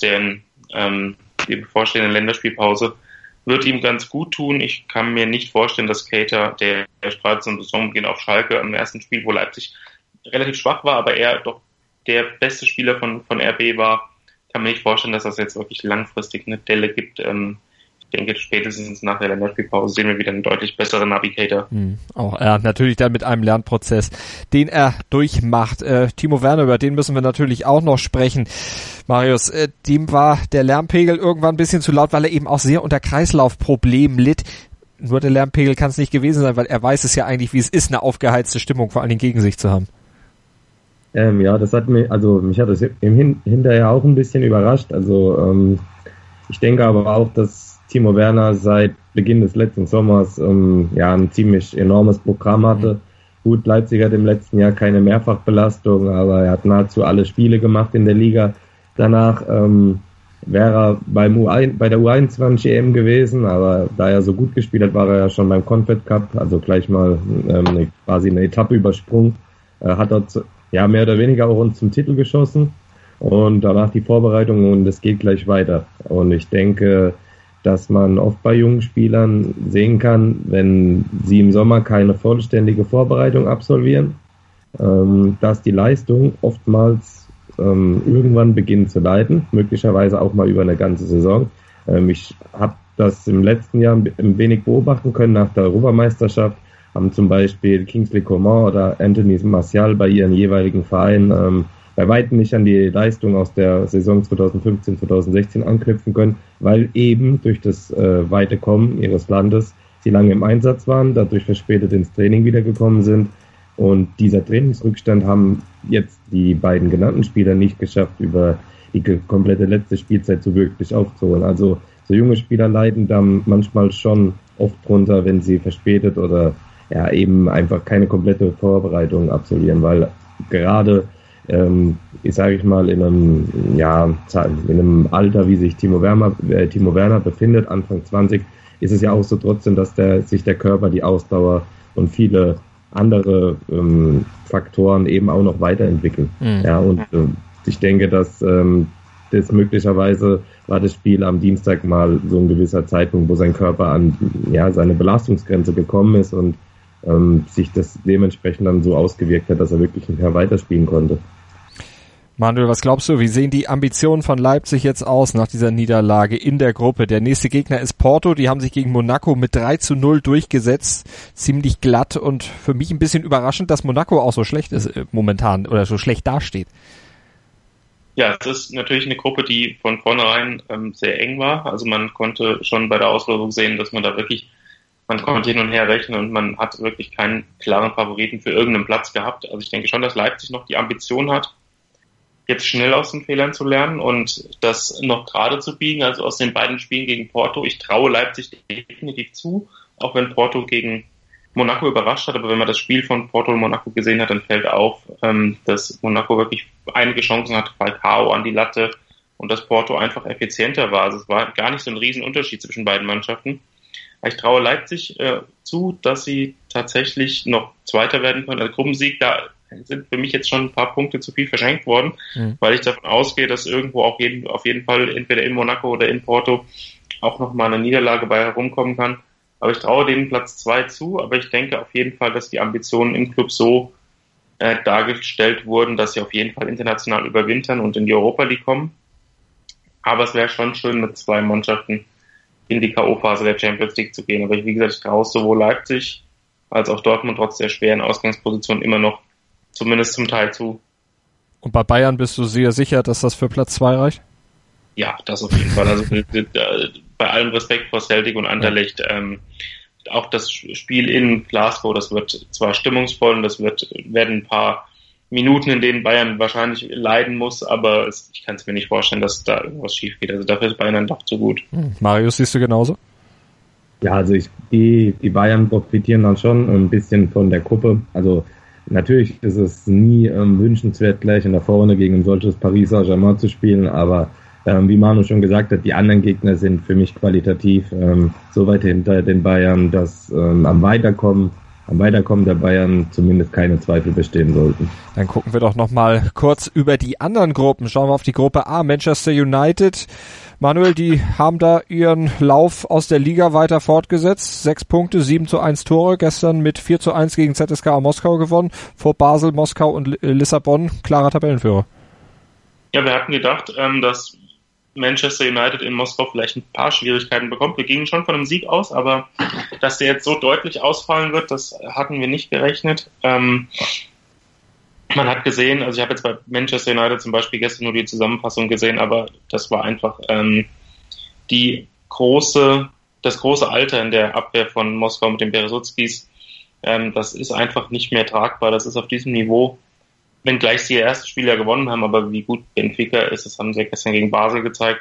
D: die bevorstehende Länderspielpause wird ihm ganz gut tun. Ich kann mir nicht vorstellen, dass Keita, der gerade zum Saisonbeginn auf Schalke am ersten Spiel, wo Leipzig relativ schwach war, aber er doch der beste Spieler von RB war, kann mir nicht vorstellen, dass das jetzt wirklich langfristig eine Delle gibt. Ich denke, spätestens nach der Länderspielpause sehen wir wieder einen deutlich besseren Navigator.
C: Auch natürlich dann mit einem Lernprozess, den er durchmacht. Timo Werner, über den müssen wir natürlich auch noch sprechen. Marius, dem war der Lärmpegel irgendwann ein bisschen zu laut, weil er eben auch sehr unter Kreislaufproblemen litt. Nur der Lärmpegel kann es nicht gewesen sein, weil er weiß es ja eigentlich, wie es ist, eine aufgeheizte Stimmung vor allen Dingen gegen sich zu haben.
E: Das hat mich hat es hinterher auch ein bisschen überrascht. Also ich denke aber auch, dass Timo Werner seit Beginn des letzten Sommers ein ziemlich enormes Programm hatte. Gut, Leipzig hat im letzten Jahr keine Mehrfachbelastung, aber er hat nahezu alle Spiele gemacht in der Liga. Danach wäre er bei der U21 EM gewesen, aber da er so gut gespielt hat, war er ja schon beim Confed Cup, also gleich mal quasi eine Etappe übersprungen. Hat dort mehr oder weniger auch uns zum Titel geschossen und danach die Vorbereitung, und es geht gleich weiter. Und ich denke, dass man oft bei jungen Spielern sehen kann, wenn sie im Sommer keine vollständige Vorbereitung absolvieren, dass die Leistung oftmals irgendwann beginnt zu leiden, möglicherweise auch mal über eine ganze Saison. Ich habe das im letzten Jahr ein wenig beobachten können. Nach der Europameisterschaft haben zum Beispiel Kingsley Coman oder Anthony Martial bei ihren jeweiligen Vereinen bei weitem nicht an die Leistung aus der Saison 2015, 2016 anknüpfen können, weil eben durch das weite Kommen ihres Landes sie lange im Einsatz waren, dadurch verspätet ins Training wiedergekommen sind. Und dieser Trainingsrückstand haben jetzt die beiden genannten Spieler nicht geschafft, über die komplette letzte Spielzeit so wirklich aufzuholen. Also so junge Spieler leiden dann manchmal schon oft drunter, wenn sie verspätet oder eben einfach keine komplette Vorbereitung absolvieren, weil gerade in einem Alter, wie sich Timo Werner befindet, Anfang 20, ist es ja auch so trotzdem, dass sich der Körper, die Ausdauer und viele andere Faktoren eben auch noch weiterentwickeln. Ich denke, dass das möglicherweise war das Spiel am Dienstag mal so ein gewisser Zeitpunkt, wo sein Körper an seine Belastungsgrenze gekommen ist und sich das dementsprechend dann so ausgewirkt hat, dass er wirklich nicht mehr weiterspielen konnte.
C: Manuel, was glaubst du, wie sehen die Ambitionen von Leipzig jetzt aus nach dieser Niederlage in der Gruppe? Der nächste Gegner ist Porto, die haben sich gegen Monaco mit 3-0 durchgesetzt, ziemlich glatt, und für mich ein bisschen überraschend, dass Monaco auch so schlecht ist momentan oder so schlecht dasteht.
D: Ja, es ist natürlich eine Gruppe, die von vornherein sehr eng war. Also man konnte schon bei der Auslosung sehen, dass man konnte hin und her rechnen und man hat wirklich keinen klaren Favoriten für irgendeinen Platz gehabt. Also ich denke schon, dass Leipzig noch die Ambition hat, jetzt schnell aus den Fehlern zu lernen und das noch gerade zu biegen, also aus den beiden Spielen gegen Porto. Ich traue Leipzig definitiv zu, auch wenn Porto gegen Monaco überrascht hat, aber wenn man das Spiel von Porto und Monaco gesehen hat, dann fällt auf, dass Monaco wirklich einige Chancen hatte, Falcao an die Latte und dass Porto einfach effizienter war. Also es war gar nicht so ein Riesenunterschied zwischen beiden Mannschaften. Ich traue Leipzig zu, dass sie tatsächlich noch Zweiter werden können. Also Gruppensieg, da sind für mich jetzt schon ein paar Punkte zu viel verschenkt worden, weil ich davon ausgehe, dass irgendwo auf jeden Fall entweder in Monaco oder in Porto auch nochmal eine Niederlage bei herumkommen kann. Aber ich traue denen Platz 2 zu, aber ich denke auf jeden Fall, dass die Ambitionen im Club so dargestellt wurden, dass sie auf jeden Fall international überwintern und in die Europa League kommen. Aber es wäre schon schön, mit 2 Mannschaften in die K.O.-Phase der Champions League zu gehen. Aber wie gesagt, ich traue sowohl Leipzig als auch Dortmund trotz der schweren Ausgangsposition immer noch zumindest zum Teil zu.
C: Und bei Bayern bist du sehr sicher, dass das für Platz 2 reicht?
D: Ja, das auf jeden Fall. Also bei allem Respekt vor Celtic und Anderlecht, auch das Spiel in Glasgow, das wird zwar stimmungsvoll und das werden ein paar Minuten, in denen Bayern wahrscheinlich leiden muss, aber ich kann es mir nicht vorstellen, dass da irgendwas schief geht. Also dafür ist Bayern dann doch zu gut.
C: Marius, siehst du genauso?
E: Ja, also die Bayern profitieren dann schon ein bisschen von der Gruppe. Also natürlich ist es nie wünschenswert, gleich in der Vorrunde gegen ein solches Paris Saint-Germain zu spielen, aber wie Manu schon gesagt hat, die anderen Gegner sind für mich qualitativ so weit hinter den Bayern, dass am Weiterkommen der Bayern zumindest keine Zweifel bestehen sollten.
C: Dann gucken wir doch nochmal kurz über die anderen Gruppen. Schauen wir auf die Gruppe A, Manchester United. Manuel, die haben da ihren Lauf aus der Liga weiter fortgesetzt. 6 Punkte, 7:1 Tore. Gestern mit 4:1 gegen ZSKA Moskau gewonnen. Vor Basel, Moskau und Lissabon. Klarer Tabellenführer.
D: Ja, wir hatten gedacht, dass Manchester United in Moskau vielleicht ein paar Schwierigkeiten bekommt. Wir gingen schon von einem Sieg aus, aber dass der jetzt so deutlich ausfallen wird, das hatten wir nicht gerechnet. Man hat gesehen, also ich habe jetzt bei Manchester United zum Beispiel gestern nur die Zusammenfassung gesehen, aber das war einfach das große Alter in der Abwehr von Moskau mit den Beresutskis. Das ist einfach nicht mehr tragbar. Das ist auf diesem Niveau, wenngleich sie ihr erstes Spiel ja gewonnen haben, aber wie gut Benfica ist, das haben sie ja gestern gegen Basel gezeigt.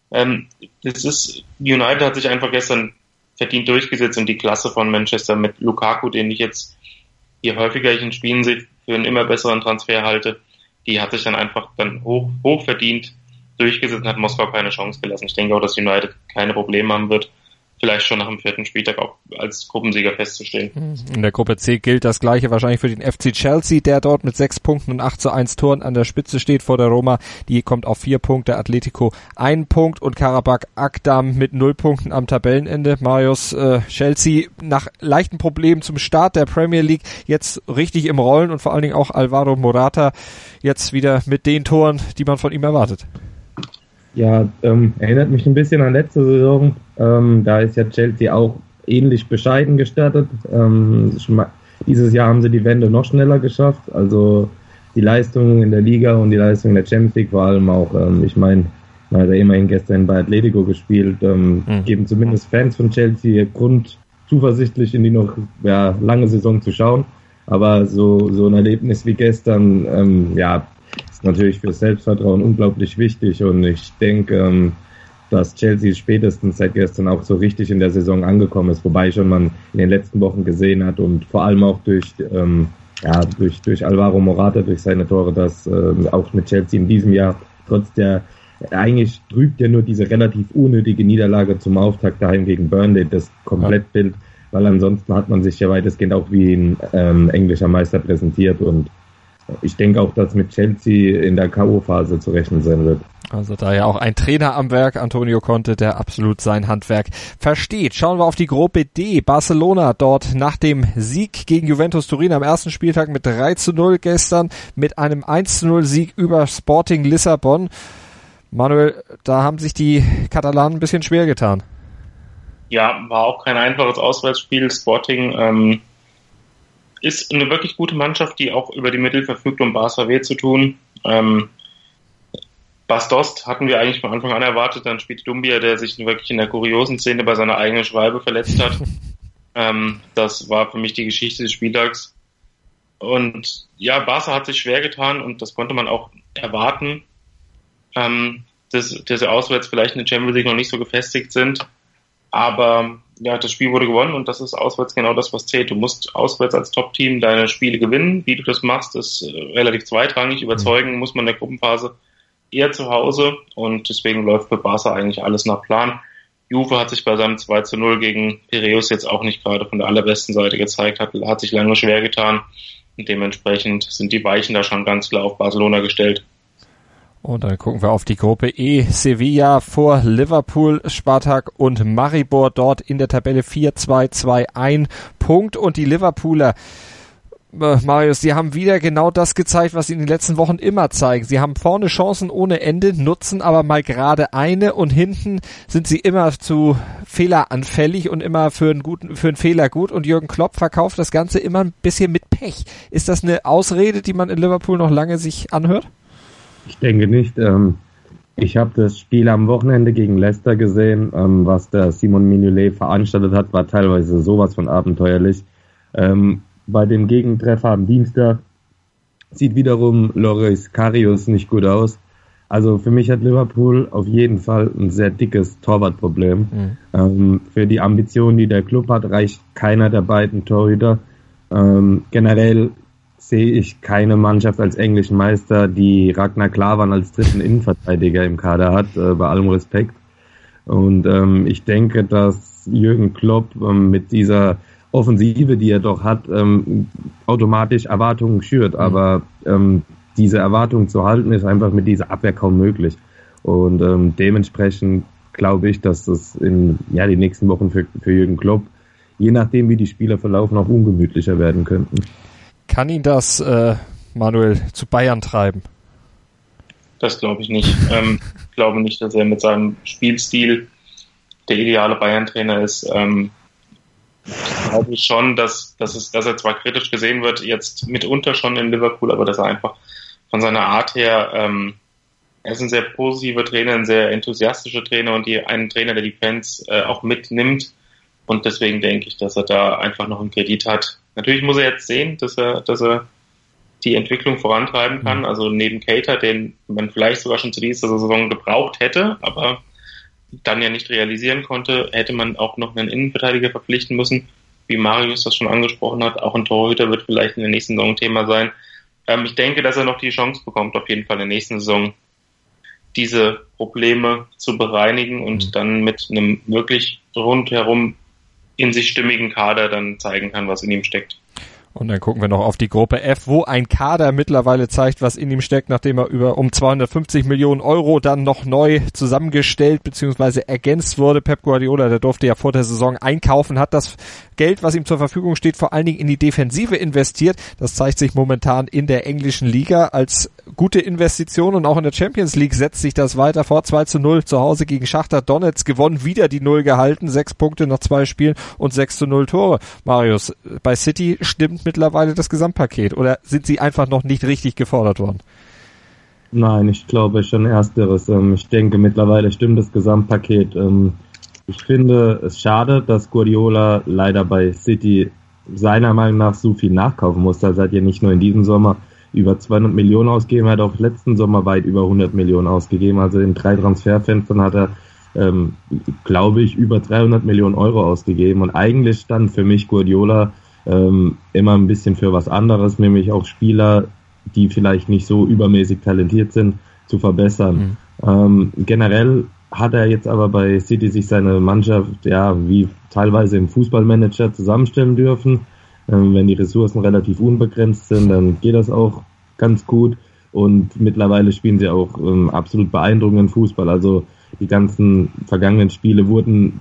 D: United hat sich einfach gestern verdient durchgesetzt und die Klasse von Manchester mit Lukaku, den ich jetzt je häufiger ich in Spielen sehe, für einen immer besseren Transfer halte, die hat sich dann einfach hoch verdient durchgesetzt und hat Moskau keine Chance gelassen. Ich denke auch, dass United keine Probleme haben wird, vielleicht schon nach dem 4. Spieltag auch als Gruppensieger festzustehen.
C: In der Gruppe C gilt das Gleiche wahrscheinlich für den FC Chelsea, der dort mit 6 Punkten und 8:1 Toren an der Spitze steht vor der Roma. Die kommt auf 4 Punkte, Atletico 1 Punkt und Karabakh Akdam mit 0 Punkten am Tabellenende. Marius, Chelsea nach leichten Problemen zum Start der Premier League jetzt richtig im Rollen und vor allen Dingen auch Alvaro Morata jetzt wieder mit den Toren, die man von ihm erwartet.
E: Ja, erinnert mich ein bisschen an letzte Saison. Da ist ja Chelsea auch ähnlich bescheiden gestartet. Dieses Jahr haben sie die Wende noch schneller geschafft. Also die Leistung in der Liga und die Leistung in der Champions League vor allem auch. Ich meine, man hat ja immerhin gestern bei Atletico gespielt. Geben zumindest Fans von Chelsea Grund, zuversichtlich in die noch lange Saison zu schauen. Aber so ein Erlebnis wie gestern, ist natürlich für Selbstvertrauen unglaublich wichtig und ich denke, dass Chelsea spätestens seit gestern auch so richtig in der Saison angekommen ist, wobei schon man in den letzten Wochen gesehen hat und vor allem auch durch Alvaro Morata, durch seine Tore, dass auch mit Chelsea in diesem Jahr trotz der eigentlich trübt ja nur diese relativ unnötige Niederlage zum Auftakt daheim gegen Burnley das Komplettbild, weil ansonsten hat man sich ja weitestgehend auch wie ein englischer Meister präsentiert und ich denke auch, dass mit Chelsea in der K.O.-Phase zu rechnen sein wird.
C: Also daher auch ein Trainer am Werk, Antonio Conte, der absolut sein Handwerk versteht. Schauen wir auf die Gruppe D. Barcelona dort nach dem Sieg gegen Juventus Turin am ersten Spieltag mit 3:0 gestern mit einem 1:0 Sieg über Sporting Lissabon. Manuel, da haben sich die Katalanen ein bisschen schwer getan.
D: Ja, war auch kein einfaches Auswärtsspiel. Sporting ist eine wirklich gute Mannschaft, die auch über die Mittel verfügt, um Barca weh zu tun. Bas Dost hatten wir eigentlich von Anfang an erwartet, dann spielt Dumbia, der sich wirklich in der kuriosen Szene bei seiner eigenen Schwalbe verletzt hat. Das war für mich die Geschichte des Spieltags. Und ja, Barca hat sich schwer getan und das konnte man auch erwarten, dass sie auswärts vielleicht in der Champions League noch nicht so gefestigt sind. Aber ja, das Spiel wurde gewonnen und das ist auswärts genau das, was zählt. Du musst auswärts als Top-Team deine Spiele gewinnen. Wie du das machst, ist relativ zweitrangig. Überzeugen muss man in der Gruppenphase eher zu Hause und deswegen läuft für Barca eigentlich alles nach Plan. Juve hat sich bei seinem 2:0 gegen Piraeus jetzt auch nicht gerade von der allerbesten Seite gezeigt, hat sich lange schwer getan und dementsprechend sind die Weichen da schon ganz klar auf Barcelona gestellt.
C: Und dann gucken wir auf die Gruppe E. Sevilla vor Liverpool, Spartak und Maribor dort in der Tabelle 4-2-2-1 Punkt. Und die Liverpooler, Marius, die haben wieder genau das gezeigt, was sie in den letzten Wochen immer zeigen. Sie haben vorne Chancen ohne Ende, nutzen aber mal gerade eine und hinten sind sie immer zu fehleranfällig und immer für einen Fehler gut. Und Jürgen Klopp verkauft das Ganze immer ein bisschen mit Pech. Ist das eine Ausrede, die man in Liverpool noch lange sich anhört?
E: Ich denke nicht. Ich habe das Spiel am Wochenende gegen Leicester gesehen. Was der Simon Mignolet veranstaltet hat, war teilweise sowas von abenteuerlich. Bei dem Gegentreffer am Dienstag sieht wiederum Loris Karius nicht gut aus. Also für mich hat Liverpool auf jeden Fall ein sehr dickes Torwartproblem. Für die Ambitionen, die der Club hat, reicht keiner der beiden Torhüter. Generell sehe ich keine Mannschaft als englischen Meister, die Ragnar Klavan als dritten Innenverteidiger im Kader hat, bei allem Respekt. Und ich denke, dass Jürgen Klopp mit dieser Offensive, die er doch hat, automatisch Erwartungen schürt. Aber diese Erwartungen zu halten, ist einfach mit dieser Abwehr kaum möglich. Und dementsprechend glaube ich, dass das in die nächsten Wochen für Jürgen Klopp, je nachdem wie die Spieler verlaufen, auch ungemütlicher werden könnten.
C: Kann ihn das, Manuel, zu Bayern treiben?
D: Das glaube ich nicht. Ich glaube nicht, dass er mit seinem Spielstil der ideale Bayern-Trainer ist. Ich glaube schon, dass er zwar kritisch gesehen wird, jetzt mitunter schon in Liverpool, aber dass er einfach von seiner Art her, er ist ein sehr positiver Trainer, ein sehr enthusiastischer Trainer und ein Trainer, der die Fans auch mitnimmt. Und deswegen denke ich, dass er da einfach noch einen Kredit hat. Natürlich muss er jetzt sehen, dass er die Entwicklung vorantreiben kann. Also neben Keita, den man vielleicht sogar schon zu dieser Saison gebraucht hätte, aber dann ja nicht realisieren konnte, hätte man auch noch einen Innenverteidiger verpflichten müssen, wie Marius das schon angesprochen hat. Auch ein Torhüter wird vielleicht in der nächsten Saison Thema sein. Ich denke, dass er noch die Chance bekommt, auf jeden Fall in der nächsten Saison diese Probleme zu bereinigen und dann mit einem wirklich rundherum in sich stimmigen Kader dann zeigen kann, was in ihm steckt.
C: Und dann gucken wir noch auf die Gruppe F, wo ein Kader mittlerweile zeigt, was in ihm steckt, nachdem er um 250 Millionen Euro dann noch neu zusammengestellt bzw. ergänzt wurde. Pep Guardiola, der durfte ja vor der Saison einkaufen, hat das Geld, was ihm zur Verfügung steht, vor allen Dingen in die Defensive investiert. Das zeigt sich momentan in der englischen Liga als gute Investition und auch in der Champions League setzt sich das weiter fort. 2:0 zu Hause gegen Schachtar Donetsk gewonnen, wieder die 0 gehalten, 6 Punkte nach 2 Spielen und 6:0 Tore. Marius, bei City stimmt mittlerweile das Gesamtpaket oder sind sie einfach noch nicht richtig gefordert worden?
E: Nein, ich glaube schon Ersteres. Ich denke, mittlerweile stimmt das Gesamtpaket. Ich finde es schade, dass Guardiola leider bei City seiner Meinung nach so viel nachkaufen muss. Er hat ja nicht nur in diesem Sommer über 200 Millionen ausgegeben, er hat auch letzten Sommer weit über 100 Millionen ausgegeben. Also in 3 Transferfenstern hat er, glaube ich, über 300 Millionen Euro ausgegeben. Und eigentlich stand für mich Guardiola immer ein bisschen für was anderes, nämlich auch Spieler, die vielleicht nicht so übermäßig talentiert sind, zu verbessern. Generell hat er jetzt aber bei City sich seine Mannschaft wie teilweise im Fußballmanager zusammenstellen dürfen. Wenn die Ressourcen relativ unbegrenzt sind, dann geht das auch ganz gut. Und mittlerweile spielen sie auch absolut beeindruckenden Fußball. Also die ganzen vergangenen Spiele wurden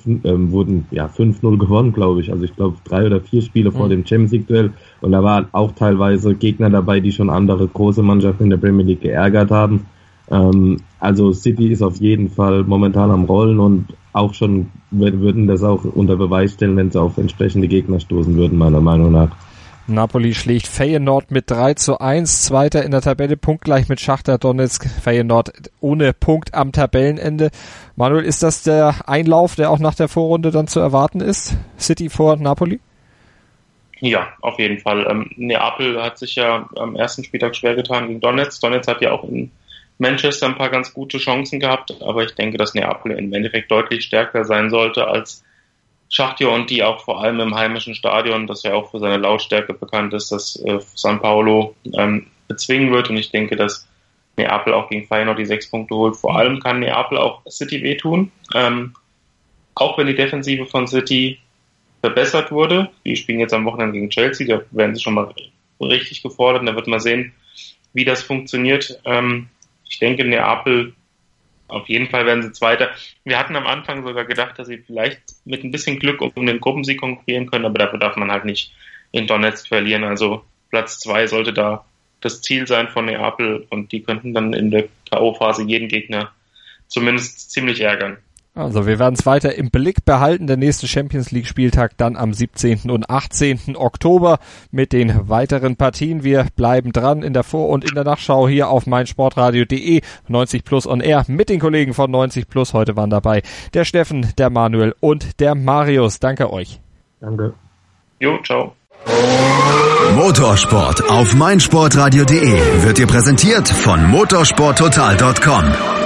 E: 5-0 gewonnen, glaube ich. Also ich glaube 3 oder 4 Spiele vor dem Champions League Duell. Und da waren auch teilweise Gegner dabei, die schon andere große Mannschaften in der Premier League geärgert haben. Also City ist auf jeden Fall momentan am Rollen und auch schon würden das auch unter Beweis stellen, wenn sie auf entsprechende Gegner stoßen würden, meiner Meinung nach.
C: Napoli schlägt Feyenoord mit 3:1, Zweiter in der Tabelle, punktgleich mit Schachtar Donetsk. Feyenoord ohne Punkt am Tabellenende. Manuel, ist das der Einlauf, der auch nach der Vorrunde dann zu erwarten ist? City vor Napoli?
D: Ja, auf jeden Fall. Neapel hat sich ja am ersten Spieltag schwer getan gegen Donetsk. Donetsk hat ja auch in Manchester ein paar ganz gute Chancen gehabt, aber ich denke, dass Neapel im Endeffekt deutlich stärker sein sollte als Schachtyor und die auch vor allem im heimischen Stadion, das ja auch für seine Lautstärke bekannt ist, das San Paolo bezwingen wird. Und ich denke, dass Neapel auch gegen Feyenoord die 6 Punkte holt. Vor allem kann Neapel auch City wehtun. Auch wenn die Defensive von City verbessert wurde. Die spielen jetzt am Wochenende gegen Chelsea, da werden sie schon mal richtig gefordert und da wird man sehen, wie das funktioniert. Ich denke, Neapel, auf jeden Fall werden sie Zweiter. Wir hatten am Anfang sogar gedacht, dass sie vielleicht mit ein bisschen Glück um den Gruppensieg konkurrieren können, aber dafür darf man halt nicht in Donetsk verlieren. Also Platz 2 sollte da das Ziel sein von Neapel und die könnten dann in der K.O.-Phase jeden Gegner zumindest ziemlich ärgern.
C: Also wir werden es weiter im Blick behalten. Der nächste Champions-League-Spieltag dann am 17. und 18. Oktober mit den weiteren Partien. Wir bleiben dran in der Vor- und in der Nachschau hier auf meinsportradio.de. 90 Plus on Air mit den Kollegen von 90 Plus. Heute waren dabei der Steffen, der Manuel und der Marius. Danke euch.
E: Danke.
D: Jo, ciao.
A: Motorsport auf meinsportradio.de wird dir präsentiert von motorsporttotal.com.